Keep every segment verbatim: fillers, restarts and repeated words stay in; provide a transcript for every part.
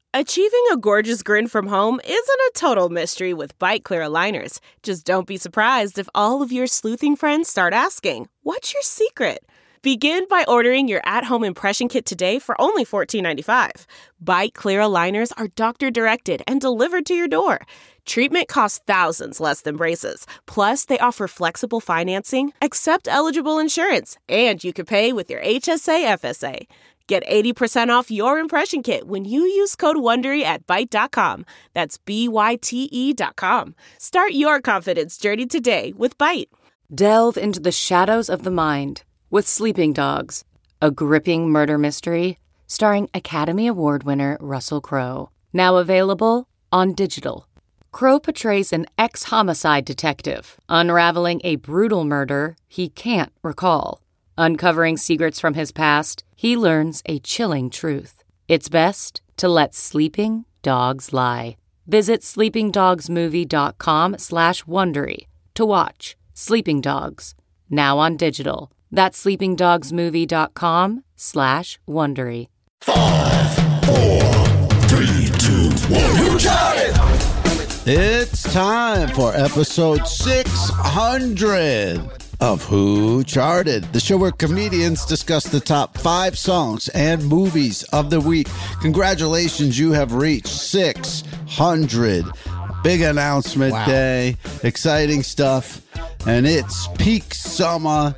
Achieving a gorgeous grin from home isn't a total mystery with Byte Clear aligners. Just don't be surprised if all of your sleuthing friends start asking, "What's your secret?" Begin by ordering your at-home impression kit today for only fourteen ninety-five. Byte Clear aligners are doctor-directed and delivered to your door. Treatment costs thousands less than braces. Plus, they offer flexible financing, accept eligible insurance, and you can pay with your H S A F S A. Get eighty percent off your impression kit when you use code WONDERY at byte dot com. That's B Y T E dot com. Start your confidence journey today with Byte. Delve into the shadows of the mind with Sleeping Dogs, a gripping murder mystery starring Academy Award winner Russell Crowe. Now available on digital. Crowe portrays an ex-homicide detective unraveling a brutal murder he can't recall. Uncovering secrets from his past, he learns a chilling truth. It's best to let sleeping dogs lie. Visit sleepingdogsmovie.com slash Wondery to watch Sleeping Dogs, now on digital. That's sleepingdogsmovie.com slash Wondery. Five, four, three, two, one. Who tried it? It's time for episode six hundred of Who Charted, the show where comedians discuss the top five songs and movies of the week. Congratulations, you have reached six hundred. Big announcement wow. day, exciting stuff, and it's peak summer.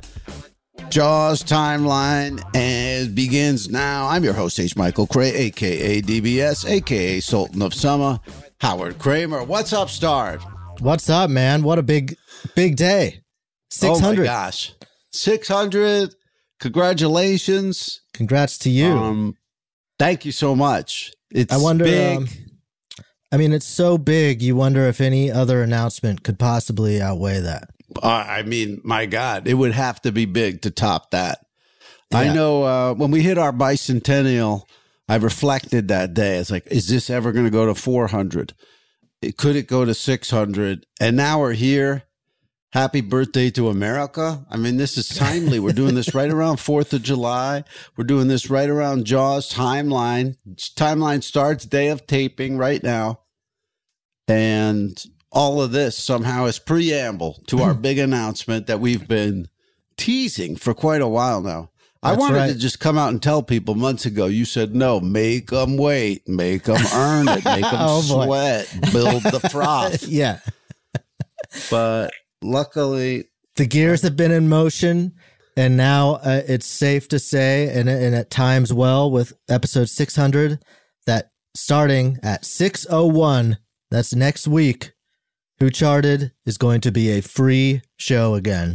Jaws timeline and begins now. I'm your host, H. Michael Cray, a k a. D B S, a k a. Sultan of Summer, Howard Kramer. What's up, Stard? What's up, man? What a big, big day. six hundred. Oh, my gosh. six hundred. Congratulations. Congrats to you. Um, thank you so much. It's I wonder, big. Um, I mean, it's so big, you wonder if any other announcement could possibly outweigh that. Uh, I mean, my God, it would have to be big to top that. Yeah. I know uh, when we hit our bicentennial, I reflected that day. It's like, is this ever going to go to four hundred? It, could it go to six hundred? And now we're here. Happy birthday to America. I mean, this is timely. We're doing this right around fourth of July. We're doing this right around Jaws timeline. Timeline starts day of taping right now. And all of this somehow is preamble to our big announcement that we've been teasing for quite a while now. That's I wanted right. to just come out and tell people months ago. You said, no, make them wait, make them earn it, make them oh, sweat, build the froth. Yeah. But luckily, the gears have been in motion, and now uh, it's safe to say, and, and at times well, with episode six hundred, that starting at six oh one, that's next week, Who Charted is going to be a free show again.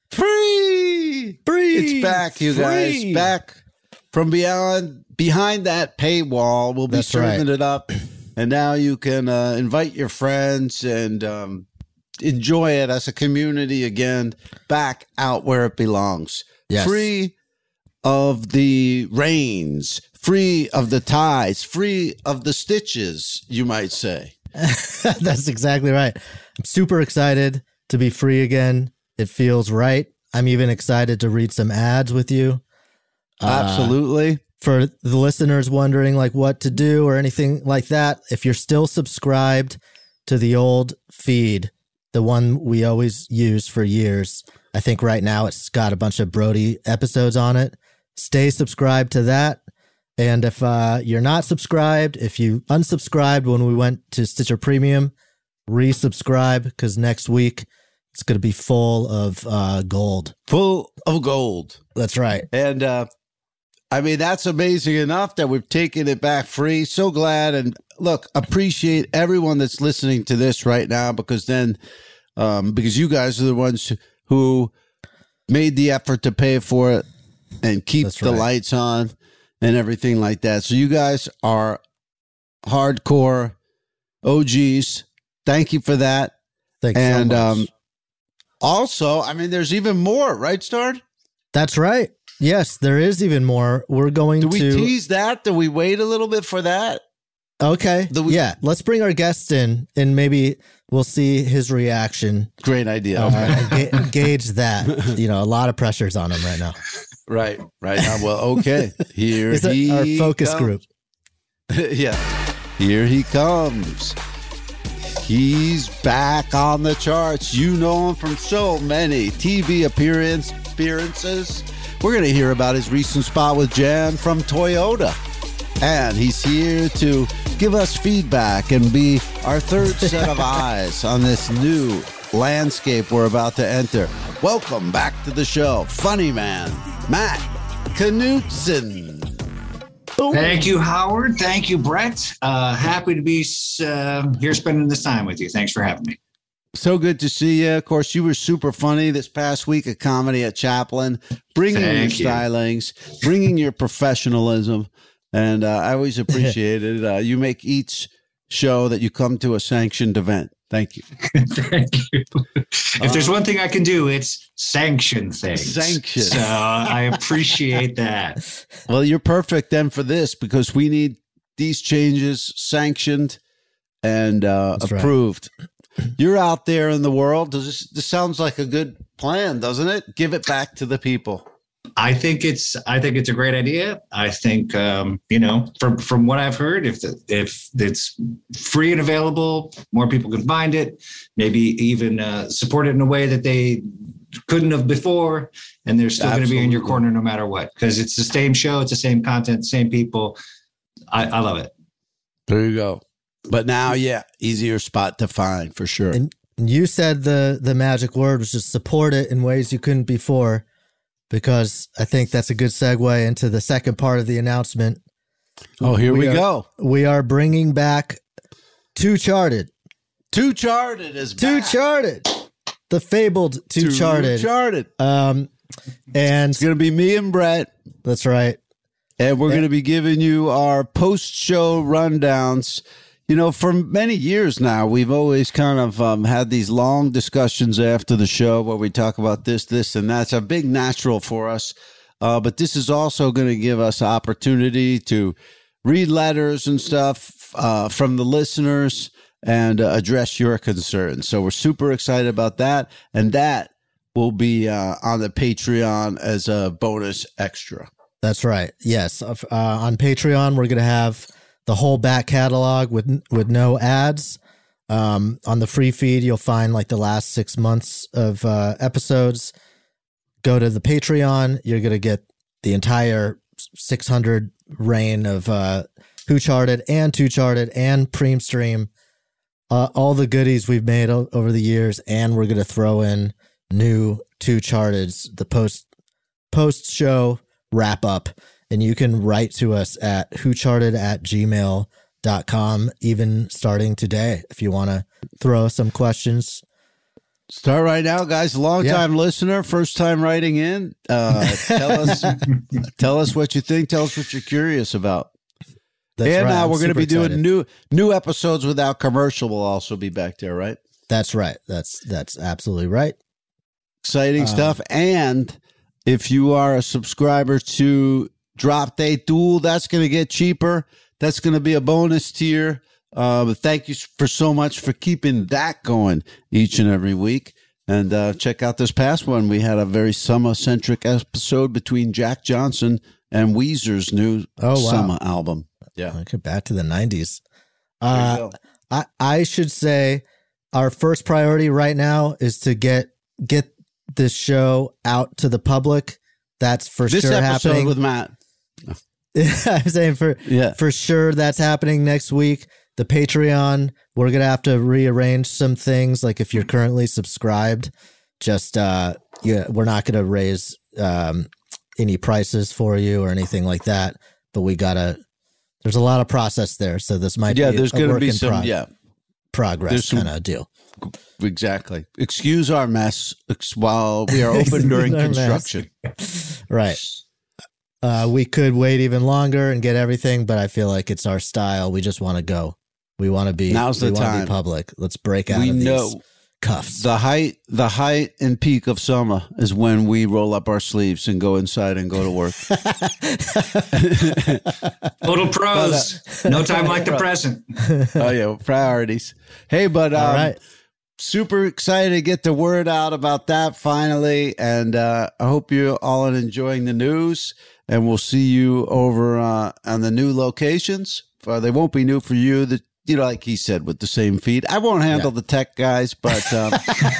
Free! Free! It's back, you free. guys. Back from beyond, behind that paywall. We'll be that's serving right. it up. And now you can uh, invite your friends and um, enjoy it as a community again, back out where it belongs. Yes. Free of the reins, free of the ties, free of the stitches, you might say. That's exactly right. I'm super excited to be free again. It feels right. I'm even excited to read some ads with you. Absolutely. Uh, for the listeners wondering like what to do or anything like that, if you're still subscribed to the old feed, the one we always use for years, I think right now it's got a bunch of Brody episodes on it. Stay subscribed to that. And if uh, you're not subscribed, if you unsubscribed when we went to Stitcher Premium, resubscribe, because next week it's going to be full of uh, gold. Full of gold. That's right. And uh, I mean, that's amazing enough that we've taken it back free. So glad. And look, appreciate everyone that's listening to this right now, because then, um, because you guys are the ones who made the effort to pay for it and keep that's the right. lights on and everything like that. So you guys are hardcore O Gs. Thank you for that. Thanks and, so much. Um, also, I mean, there's even more, right, Stard? That's right. Yes, there is even more. We're going to... Do we to... tease that? Do we wait a little bit for that? Okay. We... Yeah, let's bring our guest in, and maybe we'll see his reaction. Great idea. Uh, ga- gauge that. You know, a lot of pressure's on him right now. Right, right. Now, well, okay. Here is he our focus comes. group. Yeah. Here he comes. He's back on the charts. You know him from so many T V appearance, appearances. We're going to hear about his recent spot with Jan from Toyota. And he's here to give us feedback and be our third set of eyes on this new landscape we're about to enter. Welcome back to the show, funny man, Matt Knutson. Thank you, Howard. Thank you, Brett. Uh, happy to be uh, here spending this time with you. Thanks for having me. So good to see you. Of course, you were super funny this past week at Comedy at Chaplin, bringing Thank your you. stylings, bringing your professionalism. And uh, I always appreciate it. Uh, you make each show that you come to a sanctioned event. Thank you. Thank you. If there's one thing I can do, it's sanction things. Sanction. So I appreciate that. Well, you're perfect then for this because we need these changes sanctioned and uh, That's right. approved. You're out there in the world. Does this, this sounds like a good plan, doesn't it? Give it back to the people. I think it's I think it's a great idea. I think um, you know from from what I've heard, if the, if it's free and available, more people can find it. Maybe even uh, support it in a way that they couldn't have before, and they're still going to be in your corner no matter what because it's the same show, it's the same content, same people. I, I love it. There you go. But now, yeah, easier spot to find for sure. And you said the the magic word was just support it in ways you couldn't before, because I think that's a good segue into the second part of the announcement. Oh, here we, we are, go. We are bringing back Two Charted. Two Charted is Two back. Charted. The fabled Two, Two Charted. Charted. Um, and It's going to be me and Brett. that's right. And we're going to be giving you our post-show rundowns. You know, for many years now, we've always kind of um, had these long discussions after the show where we talk about this, this, and that's a big natural for us. Uh, but this is also going to give us opportunity to read letters and stuff uh, from the listeners and uh, address your concerns. So we're super excited about that. And that will be uh, on the Patreon as a bonus extra. That's right. Yes. Uh, on Patreon, we're going to have the whole back catalog with with no ads. Um, on the free feed, you'll find like the last six months of uh, episodes. Go to the Patreon. You're going to get the entire six hundred reign of uh, Who Charted and Two Charted and Preem Stream. Uh, all the goodies we've made o- over the years. And we're going to throw in new Two Charteds, the post post show wrap up. And you can write to us at whocharted at gmail dot com, even starting today, if you want to throw some questions. Start right now, guys. Long time yeah. listener, first time writing in. Uh, tell us, tell us what you think. Tell us what you're curious about. That's and right. now I'm we're going to be super doing excited. new new episodes without commercial. Will also be back there, right? That's right. That's that's absolutely right. Exciting Um, stuff. And if you are a subscriber to Drop Day Tool, that's going to get cheaper. That's going to be a bonus tier. Uh, but thank you for so much for keeping that going each and every week. And uh, check out this past one. We had a very summer-centric episode between Jack Johnson and Weezer's new Oh, wow. summer album. Yeah. Okay, back to the nineties. There you Uh, go. I, I should say our first priority right now is to get get this show out to the public. That's for This sure episode happening. with Matt. I'm saying for Yeah. for sure that's happening next week. The Patreon, we're gonna have to rearrange some things. Like if you're currently subscribed, just uh, yeah, we're not gonna raise um any prices for you or anything like that. But we gotta. There's a lot of process there, so this might Yeah, be there's a going to work be in some, prog- yeah, progress There's some- kind of deal. exactly. Excuse our mess ex- while we are open during Our mess. construction. Right. Uh, we could wait even longer and get everything, but I feel like it's our style. We just want to go. We want to be. Now's the we wanna time. Be public. Let's break out We of these know cuffs. the height, the height and peak of summer is when we roll up our sleeves and go inside and go to work. Total pros. No time like the present. Oh yeah, priorities. Hey, but um, All right. super excited to get the word out about that finally, and uh, I hope you all are enjoying the news. And we'll see you over uh, on the new locations. Uh, they won't be new for you. The, you know, like he said, with the same feed. I won't handle yeah. the tech guys, but, um,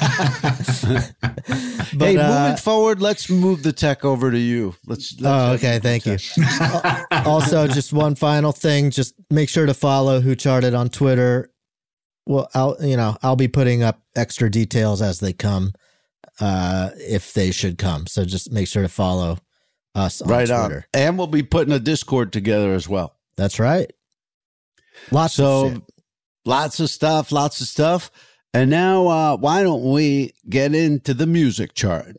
but hey, uh, moving forward, let's move the tech over to you. Let's. let's oh, okay. Thank you. Also, just one final thing. Just make sure to follow Who Charted on Twitter. Well, I'll, you know, I'll be putting up extra details as they come, uh, if they should come. So just make sure to follow us on right Twitter. On. And we'll be putting a Discord together as well. That's right. Lots so, of shit. Lots of stuff, lots of stuff. And now, uh, why don't we get into the music chart?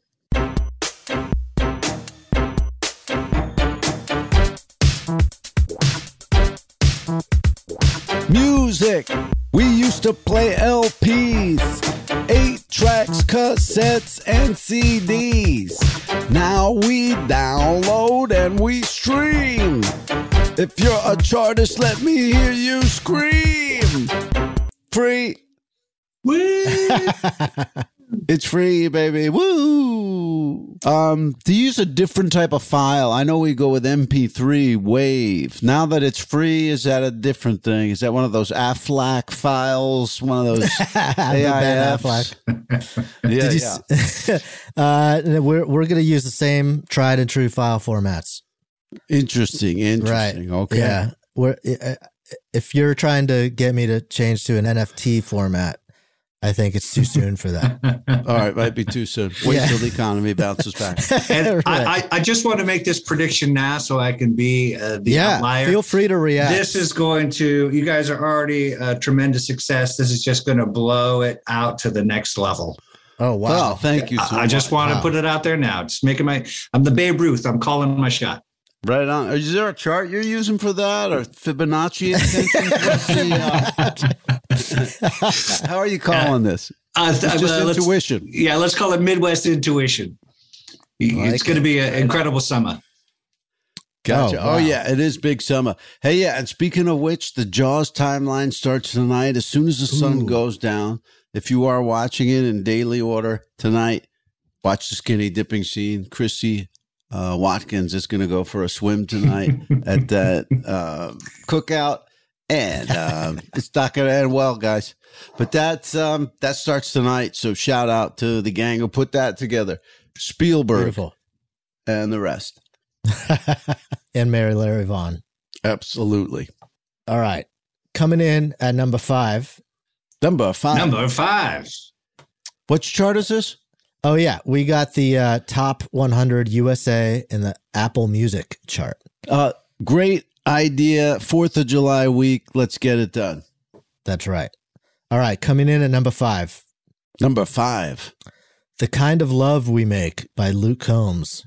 Music. We used to play L Ps, eight tracks, cassettes, and C Ds. Now we download and we stream. If you're a chartist, let me hear you scream. Free. Woo. It's free, baby. Woo. Um, to use a different type of file, I know we go with M P three WAV. Now that it's free, is that a different thing? Is that one of those Aflac files? One of those A I Fs? Yeah, Did you yeah. S- uh, we're we're gonna use the same tried and true file formats. Interesting. Interesting. Right. Okay. Yeah. We're, if you're trying to get me to change to an N F T format, I think it's too soon for that. All right, might be too soon. Wait Yeah. till the economy bounces back. And Right. I, I, I just want to make this prediction now so I can be uh, the Yeah, outlier. feel free to react. This is going to, you guys are already a tremendous success. This is just going to blow it out to the next level. Oh, wow. Oh, thank you so I, I just much. want Wow. to put it out there now. Just making my, I'm the Babe Ruth. I'm calling my shot. Right on. Is there a chart you're using for that, or Fibonacci extensions? What's the, uh, how are you calling this? Uh, It's just uh, let's- intuition. Yeah, let's call it Midwest Intuition. like It's going to be an incredible summer. Gotcha. Oh, wow. Oh, yeah, it is big summer. Hey, yeah, and speaking of which, the Jaws timeline starts tonight as soon as the sun Ooh. goes down. If you are watching it in daily order tonight, watch the skinny dipping scene. Chrissy uh, Watkins is going to go for a swim tonight at that uh, cookout, and um, it's not going to end well, guys. But that's um, that starts tonight, so shout out to the gang who put that together. Spielberg Beautiful. and the rest. And Mary Larry Vaughn. Absolutely. All right. Coming in at number five. Number five. Number five. Which chart is this? Oh, yeah. We got the uh, top one hundred U S A in the Apple Music chart. Uh, great idea. Fourth of July week. Let's get it done. That's right. All right. Coming in at number five. Number five. The Kind of Love We Make by Luke Combs.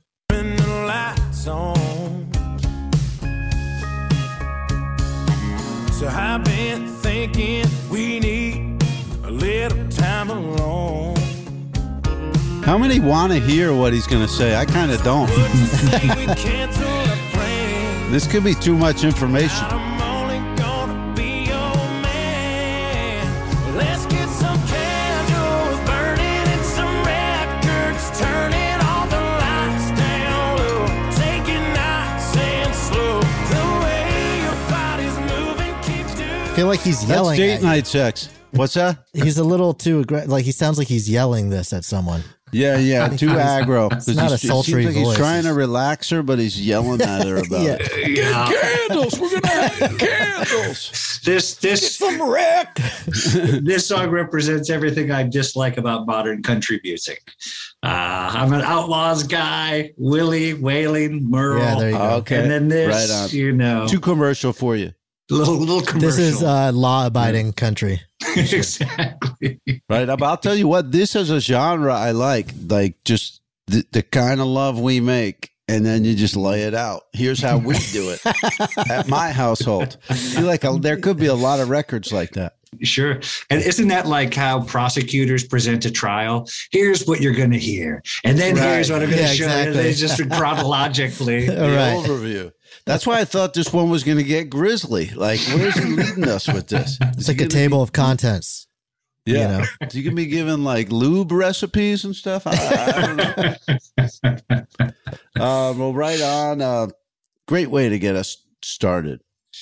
So I've been thinking we need a little time alone. How many want to hear what he's going to say? I kind of don't. Would you say we cancel our plans? This could be too much information. I'm only gonna be your man. Let's get some candles burning and some records, turning all the lights down low, take it nice and slow. The way your body's moving keeps doing. I feel like he's That's yelling. date at you. night sex. What's that? He's a little too aggressive. Like he sounds like he's yelling this at someone. Yeah, yeah, too aggro. It's not a It seems sultry like he's voice. trying to relax her, but he's yelling at her about Yeah. it. Yeah. Candles, we're gonna have candles. This this Some wreck. this song represents everything I dislike about modern country music. Uh, I'm an Outlaws guy, Willie, Wailing, Merle. Yeah, there you go. Okay, And then this, right on. you know, Too commercial for you, little little commercial. This is uh, law-abiding country. exactly. right? But I'll tell you what, this is a genre I like. Like just the, the kind of love we make, and then you just lay it out. Here's how we do it at my household. I feel like a, there could be a lot of records like that. Sure. And isn't that like how prosecutors present a trial? Here's what you're going to hear. And then Right. here's what I'm going to Yeah, show exactly. you. It's just chronologically. All The right. overview. That's why I thought this one was going to get grisly. Like, where's he leading us with this? It's like a table of contents. Yeah. you know. Is he going to be giving like lube recipes and stuff? I, I don't know. uh, well, right on. Uh, great way to get us started.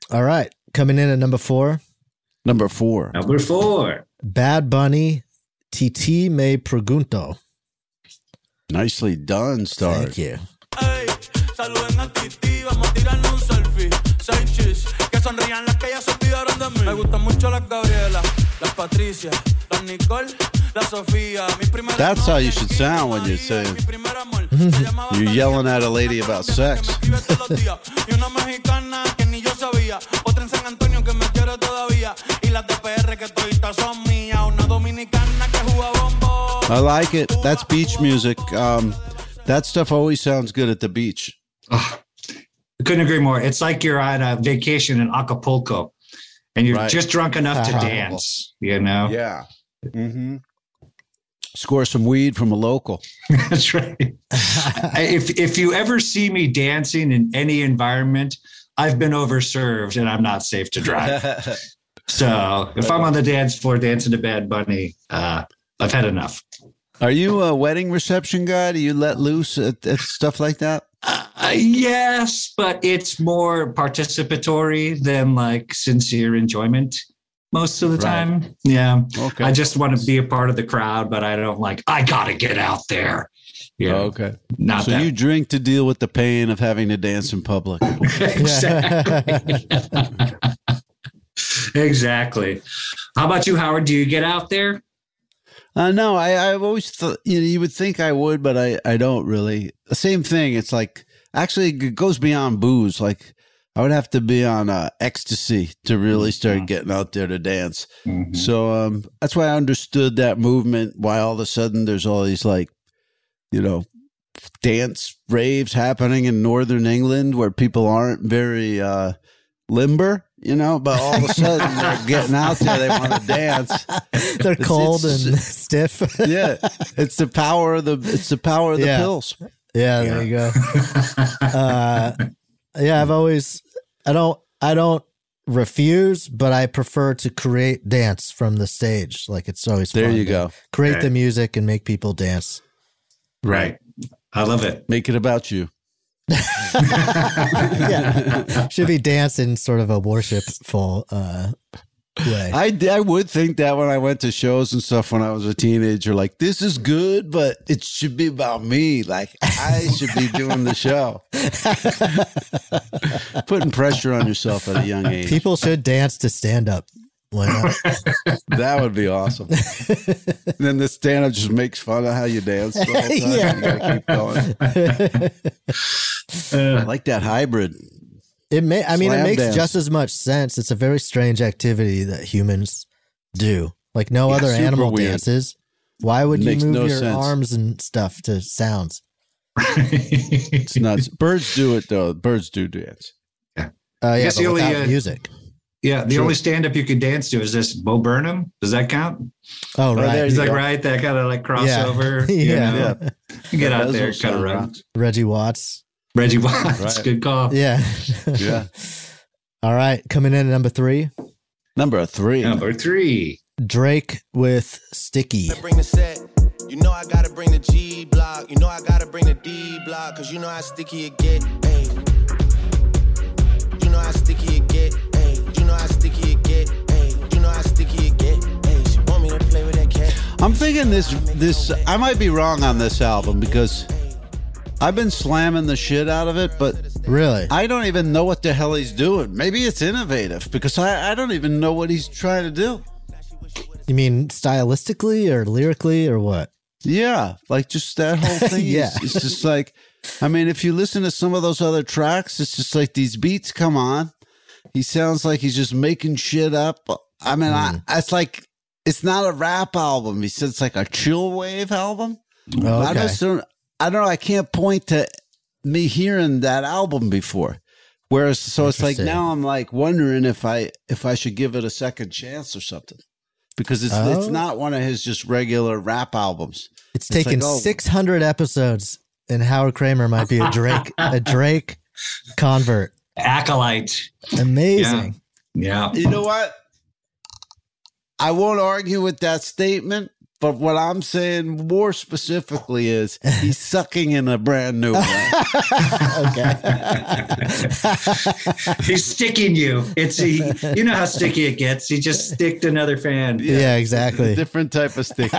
All right. Coming in at number four. Number four. Number four. Bad Bunny, Titi Me Pregunto. Nicely done, Star. Thank you. Ey, saluden a Titi, vamos a tirarnos un selfie. Seis chis, que sonrían las que ya se olvidaron de mí. Me gustan mucho las Gabriela, las Patricia, las Nicole, la Sofía. Mi primera That's how you should sound when you're saying you're yelling at a lady about sex. Y una mexicana que ni yo sabía, otra en San Antonio que me quiere todavía, y las de P R que toditas son mías, una dominicana que juega bombo. I like it. That's beach music. Um, that stuff always sounds good at the beach. Oh, I couldn't agree more. It's like you're on a vacation in Acapulco and you're Right. just drunk enough to dance, you know? Yeah. Mm-hmm. Score some weed from a local. That's right. if if you ever see me dancing in any environment, I've been overserved and I'm not safe to drive. So if I'm on the dance floor dancing to Bad Bunny, uh, I've had enough. Are you a wedding reception guy? Do you let loose at, at stuff like that? Uh, yes, but it's more participatory than like sincere enjoyment most of the Right. time. Yeah. Okay. I just want to be a part of the crowd, but I don't like, I got to get out there. Yeah. Oh, okay. Not So that. you drink to deal with the pain of having to dance in public. Exactly. Exactly. How about you, Howard? Do you get out there? Uh, no, I, I've always thought, you know, you would think I would, but I, I don't really. The same thing. It's like, actually, it goes beyond booze. Like, I would have to be on uh, ecstasy to really start getting out there to dance. Mm-hmm. So um, that's why I understood that movement, why all of a sudden there's all these, like, you know, dance raves happening in Northern England where people aren't very uh, limber. You know, but all of a sudden they're getting out there. They want to dance. They're It's- cold it's- and stiff. Yeah, it's the power of the it's the power of the Yeah. pills. Yeah, there you go. Uh, yeah, I've always, I don't, I don't refuse, but I prefer to create dance from the stage. Like it's always There fun you to go. Create Okay. the music and make people dance. Right. I love it. Make it about you. Yeah, should be dance in sort of a worshipful uh, way. I, I would think that when I went to shows and stuff when I was a teenager, like, this is good, but it should be about me. Like, I should be doing the show. Putting pressure on yourself at a young age. People should dance to stand up. Why not? That would be awesome. And then the stand up just makes fun of how you dance the whole time. Yeah. You gotta keep going. I like that hybrid. It may. I mean, Slam it makes dance. just as much sense. It's a very strange activity that humans do. Like no Yeah, other super animal weird. dances. Why would you Makes move no your sense. arms and stuff to sounds? It's nuts. Birds do it, though. Birds do dance. Uh, yeah, guess but the only, without uh, music. Yeah. The Sure. only stand up you could dance to is this Bo Burnham. Does that count? Oh, there right. you He's like, go. right. That kind of like crossover. Yeah. you Yeah. know? Yeah. You get out Those there, will kind of sound run. rocks. Reggie Watts. Reggie Watts. Right. Good call. Yeah. Yeah. All right. Coming in at number three, Number three. Number three. Drake with Sticky. Bring the set. You know I gotta bring the G block. You know I gotta bring the D block. Cause you know how sticky it get. Ay. You know how sticky it get. Ay. You know how sticky it get. Ay. You know how sticky it get. Ay. She want me to play with that cat. I'm thinking this, this, I might be wrong on this album because I've been slamming the shit out of it, but Really? I don't even know what the hell he's doing. Maybe it's innovative because I, I don't even know what he's trying to do. You mean stylistically or lyrically or what? Yeah, like just that whole thing. Yeah. It's just like, I mean, if you listen to some of those other tracks, it's just like these beats come on. He sounds like he's just making shit up. I mean, Mm. I, it's like, it's not a rap album. He said it's like a chill wave album. Oh, I okay. just don't, I don't know. I can't point to me hearing that album before. Whereas, so it's like Interesting. now I'm like wondering if I, if I should give it a second chance or something. Because it's Oh. it's not one of his just regular rap albums. It's It's taken like, oh. six hundred episodes, and Howard Kramer might be a Drake a Drake convert. Acolyte. Amazing. Yeah. You know what? I won't argue with that statement, But what I'm saying more specifically is he's sucking in a brand new one. Okay. He's sticking you. It's he, you know how sticky it gets. He just sticked another fan. Yeah, exactly. Different type of sticky.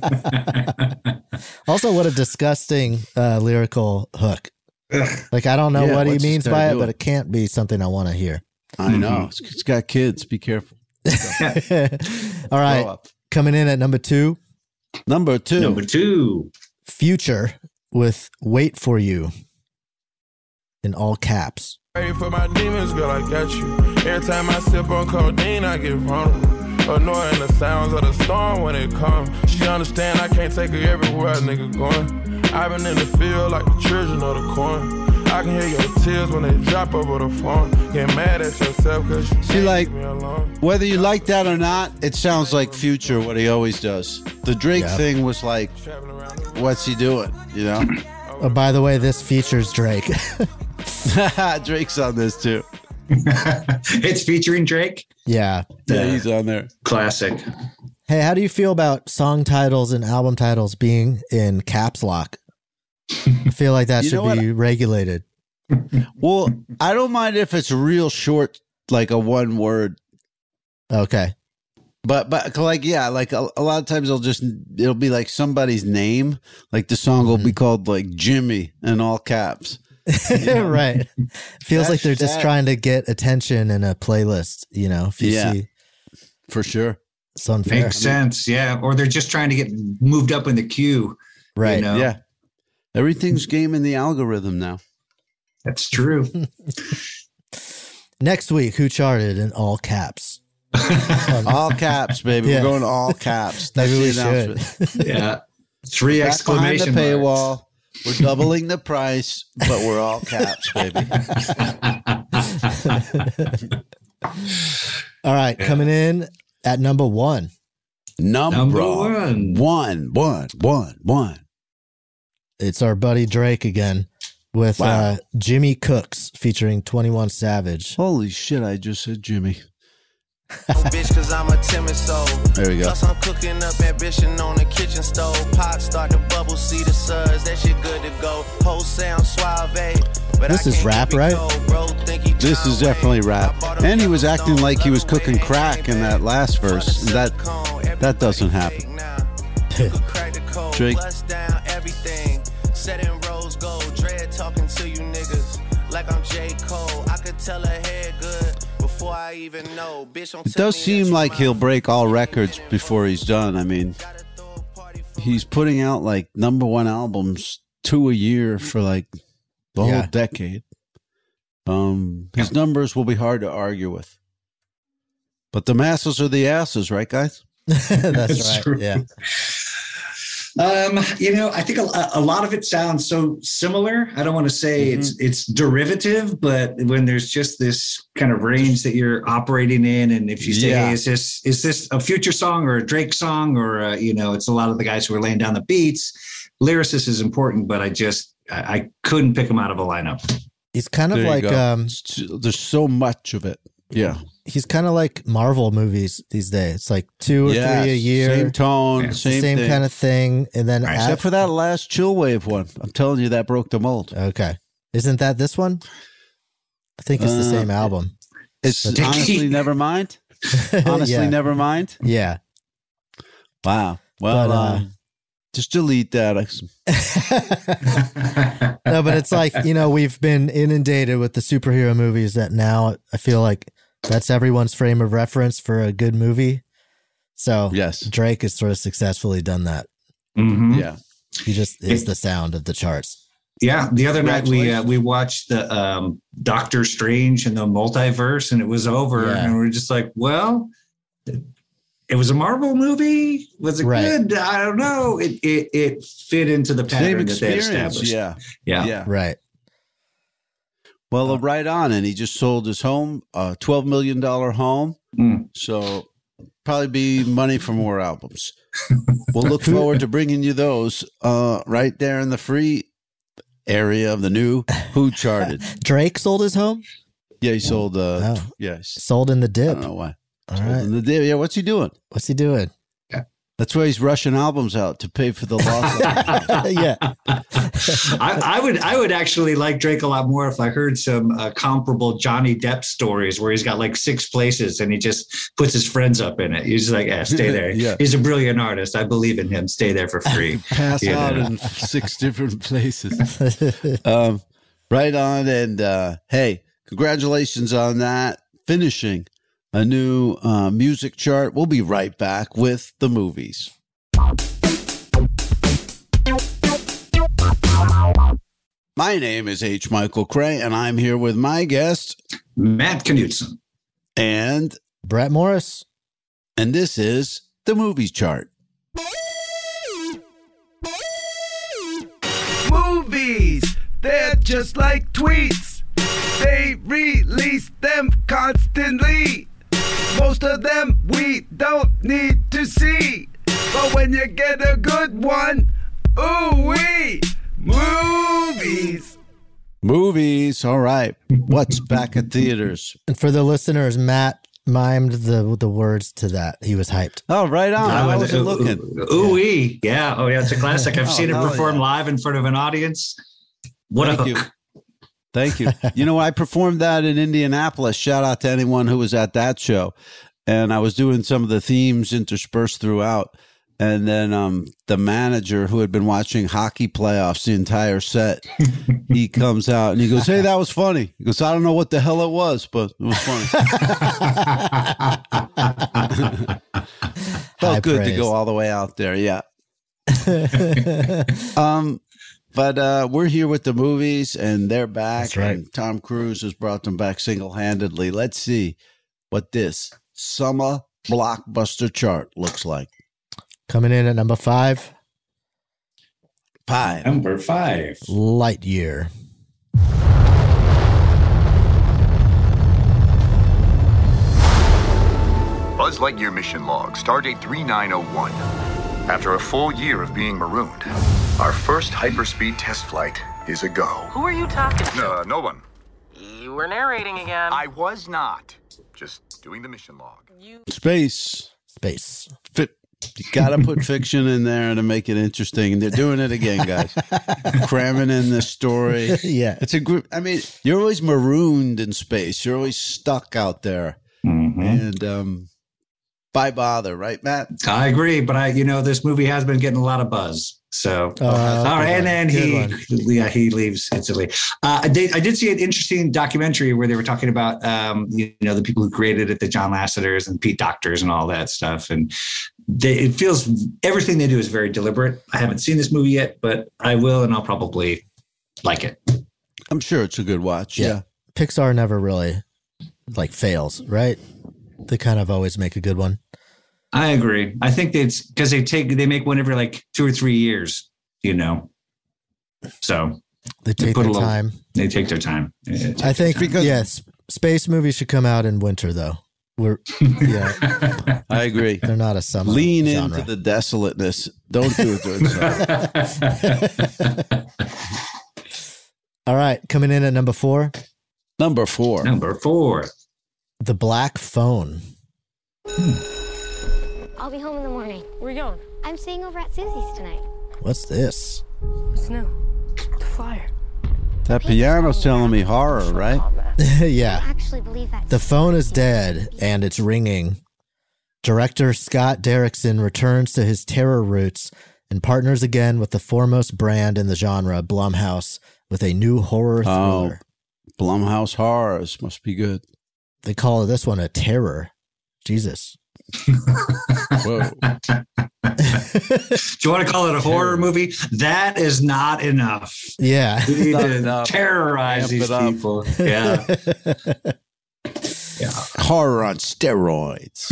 Also, what a disgusting uh, lyrical hook. Like, I don't know Yeah, what he what's this means guy by it, doing? but it can't be something I want to hear. I know. It's, it's got kids. Be careful. All right. Grow up. Coming in at number two, Number two. Number two. Future with Wait For You in all caps. Ready for my demons, girl, I got you. Every time I sip on codeine, I get vulnerable. Annoying the sounds of the storm when it comes. She understand I can't take her everywhere a nigga going. I've been in the field like the children of the corn. I can hear your tears when they drop over the phone. Get mad at yourself because you See, can't like, leave me alone. whether you like that or not, it sounds like Future, what he always does. The Drake Yeah. thing was like, what's he doing? You know? Oh, by the way, this features Drake. Drake's on this too. It's featuring Drake. Yeah. Yeah, he's on there. Classic. Hey, how do you feel about song titles and album titles being in caps lock? I feel like that You should know what? be regulated. Well, I don't mind if it's real short, like a one word. Okay. But but like yeah, like a, a lot of times they'll just it'll be like somebody's name. Like the song will be called like Jimmy in all caps. Right. Feels That- like they're just that- trying to get attention in a playlist, you know, if you Yeah. see For sure. it's unfair. Makes sense. Yeah. Or they're just trying to get moved up in the queue. Right. You know? Yeah. Everything's game in the algorithm now. That's true. Next week, who charted in all caps? All caps, baby. Yeah. We're going all caps. That's Maybe we the should. announcement. Yeah. Three Back behind the exclamation marks. paywall. We're doubling the price, but we're all caps, baby. All right, coming in at number one. Number, Number one. one. One, one, one, one. It's our buddy Drake again with Wow. uh, Jimmy Cooks featuring twenty-one Savage. Holy shit, I just said Jimmy. bitch, cause I'm a timid soul. There we go. Plus I'm cooking up ambition on the kitchen stove. Pot start to bubble, see the suds, that shit good to go. Whole sound suave, but This I is can't rap, keep it right? cold, bro. Think he This John is definitely Wayne. rap. I bought him And he was yellow acting like he was stone, cooking crack in that last verse. That that doesn't happen. Drake. Bust down everything. Set in rose gold. Dread talking to you niggas like I'm J. Cole. I could tell her head good before I even know. Bitch, don't It tell does me seem that you like he'll mine. break all records before he's done. I mean, he's putting out like number one albums, two a year for like the Yeah. whole decade. Um, his numbers will be hard to argue with. But the masses are the asses, right, guys? That's That's right. true. Yeah. Um, you know, I think a, a lot of it sounds so similar. I don't want to say Mm-hmm. it's it's derivative, but when there's just this kind of range that you're operating in, and if you say, Yeah. "Hey, is this is this a Future song or a Drake song?" or uh, you know, it's a lot of the guys who are laying down the beats. Lyricist is important, but I just I, I couldn't pick them out of a lineup. He's kind of There you like go. um It's too- there's so much of it. Yeah. he's kind of like Marvel movies these days. It's like two or Yes, three a year. Same tone, It's the same, same thing. kind of thing. And then Except af- for that last Chill Wave one. I'm telling you, that broke the mold. Okay. Isn't that this one? I think it's the Uh, same album. It's Sticky. honestly never mind. Honestly, yeah. never mind. Yeah. Wow. Well, But, uh, uh, just delete that. No, but it's like, you know, we've been inundated with the superhero movies that now I feel like that's everyone's frame of reference for a good movie. So Yes. Drake has sort of successfully done that. Mhm. Yeah. He just is the sound of the charts. Yeah, the other night we uh, Congratulations. we watched the um, Doctor Strange and the multiverse, and it was over, Yeah. and we're just like, well, it, it was a Marvel movie. Was it Right. good? I don't know. It it it fit into the Same pattern that they experience. established. Yeah. yeah, Yeah. Right. Well, uh, right on. And he just sold his home, a twelve million dollars home. Mm. So probably be money for more albums. We'll look forward to bringing you those uh, right there in the free area of the new Who Charted. Drake sold his home? Yeah, he sold. Uh, Oh. yeah, he- Sold in the I dip. don't know why. All Sold right. in the day. Yeah, what's he doing? What's he doing? That's why he's rushing albums out to pay for the loss. Yeah. I, I would I would actually like Drake a lot more if I heard some uh, comparable Johnny Depp stories where he's got like six places and he just puts his friends up in it. He's just like, yeah, stay there. Yeah. He's a brilliant artist. I believe in him. Stay there for free. Pass You out know? in six different places. um, right on. And uh, hey, congratulations on that. Finishing a new uh, music chart. We'll be right back with the movies. My name is H. Michael Cray, and I'm here with my guest, Matt Knutson. and Brett Morris. and this is the movies chart. Movies, they're just like tweets. They release them constantly. Most of them we don't need to see. But when you get a good one, ooh wee, movies. Movies. All right. What's back at theaters? And for the listeners, Matt mimed the the words to that. He was hyped. Oh, right on. I wasn't looking. Ooh wee. Yeah. Oh, yeah. It's a classic. I've Oh, seen it hell performed yeah. live in front of an audience. What Thank a you. hook. Thank you. You know, I performed that in Indianapolis. Shout out to anyone who was at that show. And I was doing some of the themes interspersed throughout. And then um, the manager who had been watching hockey playoffs the entire set, he comes out and he goes, "Hey, that was funny." He goes, "I don't know what the hell it was, but it was funny." Felt High good praise. to go all the way out there. Yeah. um, but uh, we're here with the movies, and they're back. That's right. And Tom Cruise has brought them back single-handedly. Let's see what this summer blockbuster chart looks like. Coming in at number five, Five. Number five. Lightyear. Buzz Lightyear mission log, stardate three nine oh one. After a full year of being marooned, our first hyperspeed test flight is a go. Who are you talking to? Uh, no one. You were narrating again. I was not. Just doing the mission log. You Space. Space. Fit. You got to put fiction in there to make it interesting. And they're doing it again, guys. Cramming in the story. Yeah. It's a group. I mean, you're always marooned in space. You're always stuck out there. Mhm. And um, why bother, right, Matt? I agree, but I, you know, this movie has been getting a lot of buzz. So, Uh, all right, and then good he, one. yeah, he leaves Italy. Uh, I did, I did see an interesting documentary where they were talking about, um, you know, the people who created it, the John Lasseters and Pete Doctors and all that stuff, and they, it feels everything they do is very deliberate. I haven't seen this movie yet, but I will, and I'll probably like it. I'm sure it's a good watch. Yeah. Yeah. Pixar never really like fails, right? They kind of always make a good one. I agree. I think it's because they take they make one every like two or three years, you know. So They take put their a little- time. they take their time. I think Because- yes, space movies should come out in winter though. We're yeah, I agree. they're not a summer Lean genre. into the desolateness. Don't do it to itself. All right, coming in at number four, Number four. Number four. The Black Phone. I'll be home in the morning. Where you going? I'm staying over at Susie's tonight. What's this? What's new? The flyer. That piano's telling me horror, right? Yeah. I actually believe that. The phone is dead and it's ringing. Director Scott Derrickson returns to his terror roots and partners again with the foremost brand in the genre, Blumhouse, with a new horror Oh. thriller. Blumhouse horrors must be good. They call this one a terror. Jesus. Whoa. Do you want to call it a horror movie? That is not enough. Yeah. We need Not to enough. terrorize Amp these it up. people. Yeah. Yeah. Horror on steroids.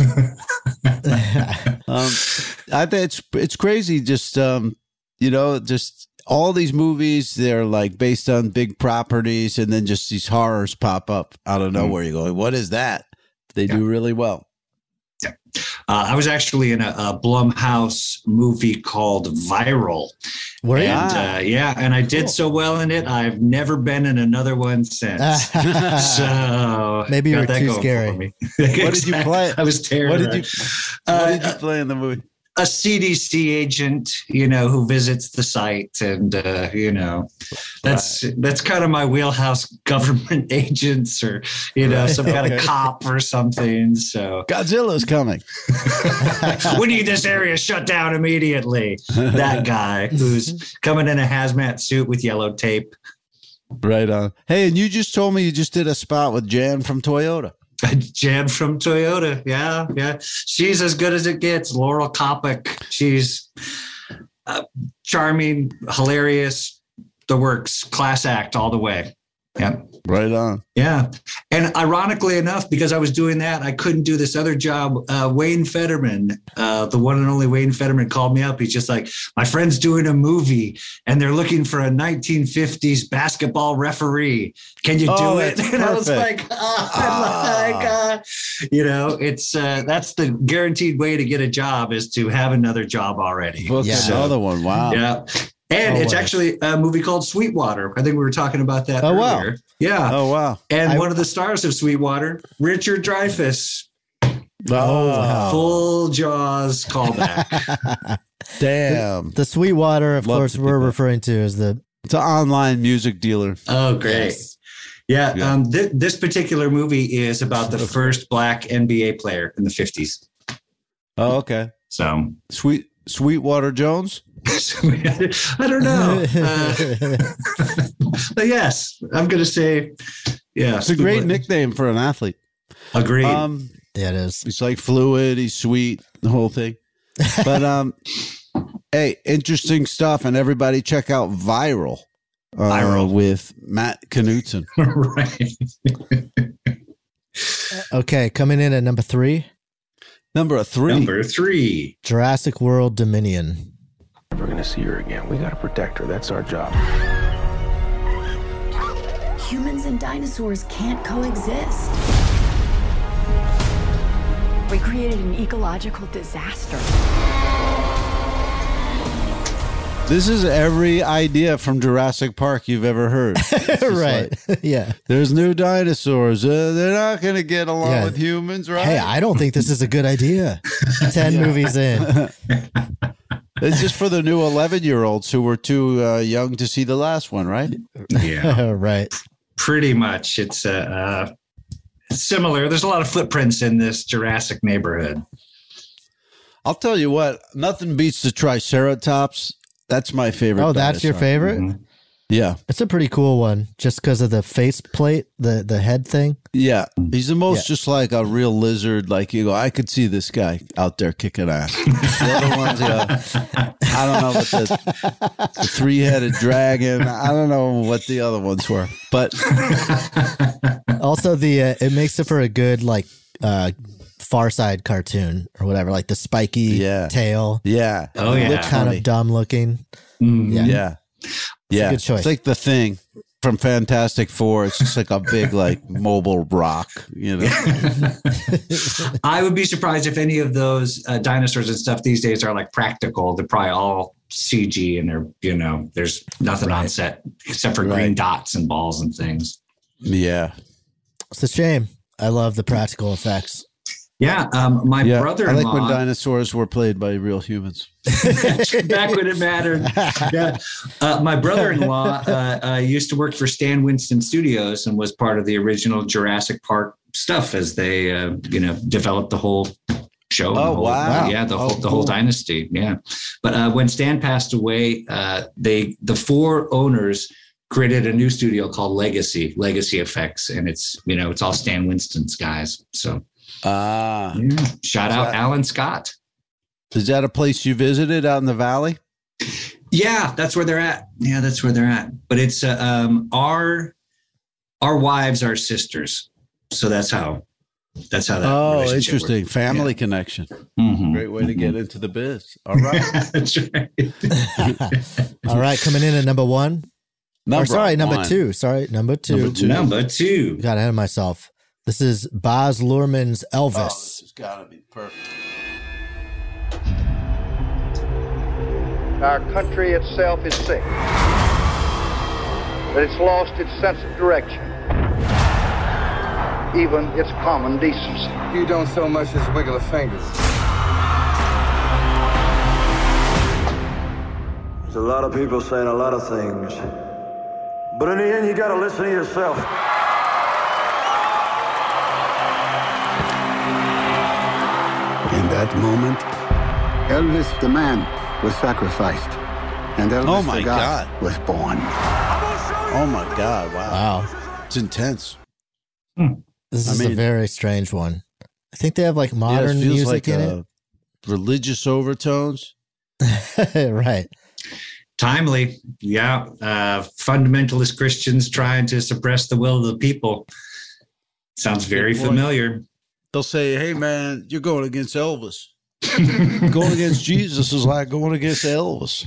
um, I think it's it's crazy. Just um, you know, just all these movies, they're like based on big properties, and then just these horrors pop up out of nowhere. You go, what is that? They do really well. Uh, I was actually in a, a Blumhouse movie called Viral. Were you? And uh, yeah, and I did so well in it. I've never been in another one since. So Maybe you got were that too going scary. for me. What did you play? I was terrified. What did you What Uh, did you play in the movie? a C D C agent, you know, who visits the site, and uh, you know, that's right. that's kind of my wheelhouse. Government agents, or you know, some kind Okay. of cop or something. So Godzilla's coming. we need this area shut down immediately. That guy who's coming in a hazmat suit with yellow tape. Right on. Hey, and you just told me you just did a spot with Jan from Toyota. Jan from Toyota. Yeah, yeah. She's as good as it gets. Laurel Kopic. She's uh, charming, hilarious, the works, class act all the way. Yeah. Right on. Yeah. And ironically enough, because I was doing that, I couldn't do this other job. Uh, Wayne Fetterman, uh, the one and only Wayne Fetterman, called me up. He's just like, my friend's doing a movie and they're looking for a nineteen fifties basketball referee. Can you Oh, do it? that's And I was perfect. like, oh, I'm like, uh, you know, it's uh, that's the guaranteed way to get a job, is to have another job already. Book Yeah. another one. Wow. Yeah. And it's Always. actually a movie called Sweetwater. I think we were talking about that Oh, wow. earlier. Yeah. Oh, wow. And I- one of the stars of Sweetwater, Richard Dreyfuss, Oh, wow. full Jaws callback. damn. The Sweetwater, of Love course, to we're do that. referring to as the. It's an online music dealer. Oh, great. Yes. Yeah. Yeah. Um, th- this particular movie is about the first black N B A player in the fifties. Oh, okay. So Sweet Sweetwater Jones. I don't know. Uh, but yes, I'm going to say, yeah. It's a great nickname for an athlete. Agreed. Um, Yeah, it is. he's like fluid. He's sweet. The whole thing. But um, hey, interesting stuff. And everybody check out Viral. Uh, Viral. with Matt Knutson. Right. Okay, coming in at number three, Number three. Number three. Jurassic World Dominion. We're gonna see her again. We gotta protect her. That's our job. Humans and dinosaurs can't coexist. We created an ecological disaster. This is every idea from Jurassic Park you've ever heard. It's just Right. like, Yeah. there's new dinosaurs. Uh, they're not going to get along Yeah. with humans, right? Hey, I don't think this is a good idea. Ten movies in. It's just for the new eleven-year-olds who were too uh, young to see the last one, right? Yeah. Right. Pretty much. It's uh, uh, similar. There's a lot of footprints in this Jurassic neighborhood. I'll tell you what, nothing beats the Triceratops. That's my favorite. Oh, that's your dinosaur. favorite? Mm-hmm. Yeah. It's a pretty cool one, just because of the face plate, the the head thing. Yeah. He's the most Yeah. just like a real lizard. Like you go, I could see this guy out there kicking ass. The other ones, you know, I don't know what the, the three-headed dragon. I don't know what the other ones were. But Also, the uh, it makes it for a good like uh, Far Side cartoon or whatever, like the spiky Yeah. tail. yeah. Oh, It yeah. looks Kind funny. of dumb looking. Mm. Yeah. Yeah. Yeah. good choice. It's like the Thing from Fantastic Four. It's just like a big, like, mobile rock, you know? I would be surprised if any of those uh, dinosaurs and stuff these days are like practical. They're probably all C G, and they're, you know, there's nothing on set except for green Right. dots and balls and things. Yeah. It's a shame. I love the practical effects. Yeah. Um, my Yeah. I brother-in-law. like when dinosaurs were played by real humans. Back when it mattered. Yeah. Uh, my brother-in-law uh, uh, used to work for Stan Winston Studios and was part of the original Jurassic Park stuff as they, uh, you know, developed the whole show. Oh, the whole, wow. Yeah, the Oh, whole the whole cool. dynasty. Yeah. But uh, when Stan passed away, uh, they the four owners created a new studio called Legacy, Legacy Effects, and it's, you know, it's all Stan Winston's guys. So Ah. yeah. Shout Is out that- Alan Scott. Is that a place you visited out in the valley? Yeah, that's where they're at. Yeah, that's where they're at. But it's uh, um, our our wives are sisters, so that's how that's how that. Oh, relationship interesting. works. Family connection. Mhm. Great way to get into the biz. All right. That's right. All right, coming in at number one. Number or sorry, number one. two. Sorry, number two. Number two. Number two. Got ahead of myself. This is Baz Luhrmann's Oh, Elvis. this has got to be perfect. Our country itself is sick. That it's lost its sense of direction, even its common decency. You don't so much as wiggle a finger. There's a lot of people saying a lot of things. But in the end, you gotta listen to yourself. In that moment, Elvis the man was sacrificed. And Elvis Oh my the God, God. was born. Oh my God! Wow, Wow. it's intense. This I is mean- a very strange one. I think they have like Yeah, modern it feels music like in uh, religious overtones. it. Right. Timely, yeah. Uh, fundamentalist Christians trying to suppress the will of the people. Sounds very Good point. familiar. They'll say, "Hey, man, you're going against Elvis. Going against Jesus is like going against Elvis."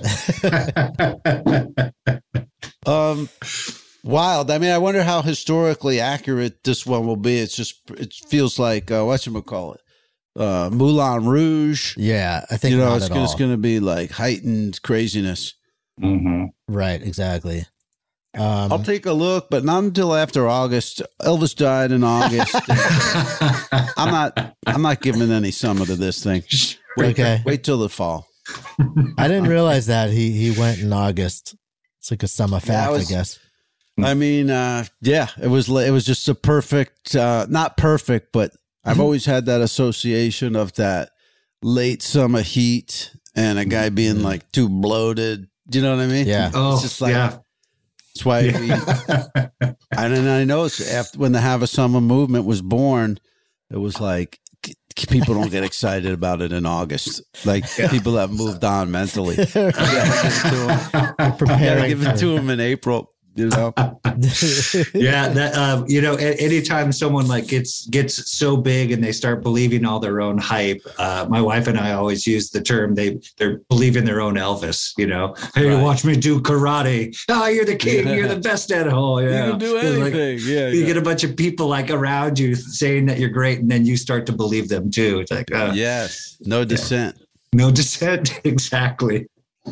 um, wild. I mean, I wonder how historically accurate this one will be. It's just, it feels like uh, whatchamacallit, uh, Moulin Rouge. Yeah, I think you know not it's at gonna, it's all. going to be like heightened craziness. Mm-hmm. Right, exactly. Um, I'll take a look, but not until after August. Elvis died in August. I'm not. I'm not giving any summer to this thing. Wait, Okay. Wait till the fall. I didn't realize that he he went in August. It's like a summer fact, I was- I guess. I mean, uh, yeah, it was. It was just a perfect. Uh, not perfect, but I've always had that association of that late summer heat and a guy being like too bloated. Do you know what I mean? Yeah. Oh, It's just like, yeah. That's why we, and then I know it's after when the Have a Summer movement was born, it was like k- people don't get excited about it in August. Like people have moved on mentally. You gotta give it to 'em. You gotta Preparing give it for- to them in April. You know, Yeah, that uh, you know, a- anytime someone like gets gets so big and they start believing all their own hype, uh, my wife and I always use the term they they're believing their own Elvis. You know, hey, Right. watch me do karate. Oh, you're the king. You're the best at it. Oh, yeah. you can do It's like, anything. yeah, you yeah. get a bunch of people like around you saying that you're great, and then you start to believe them too. It's like, uh, yes, no dissent. no dissent. Exactly.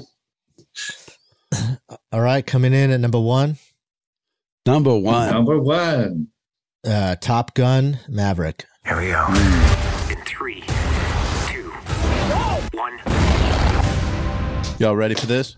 All right, coming in at number one, Number one. Number one. uh, Top Gun Maverick. Here we go. In three, two, one. Y'all ready for this?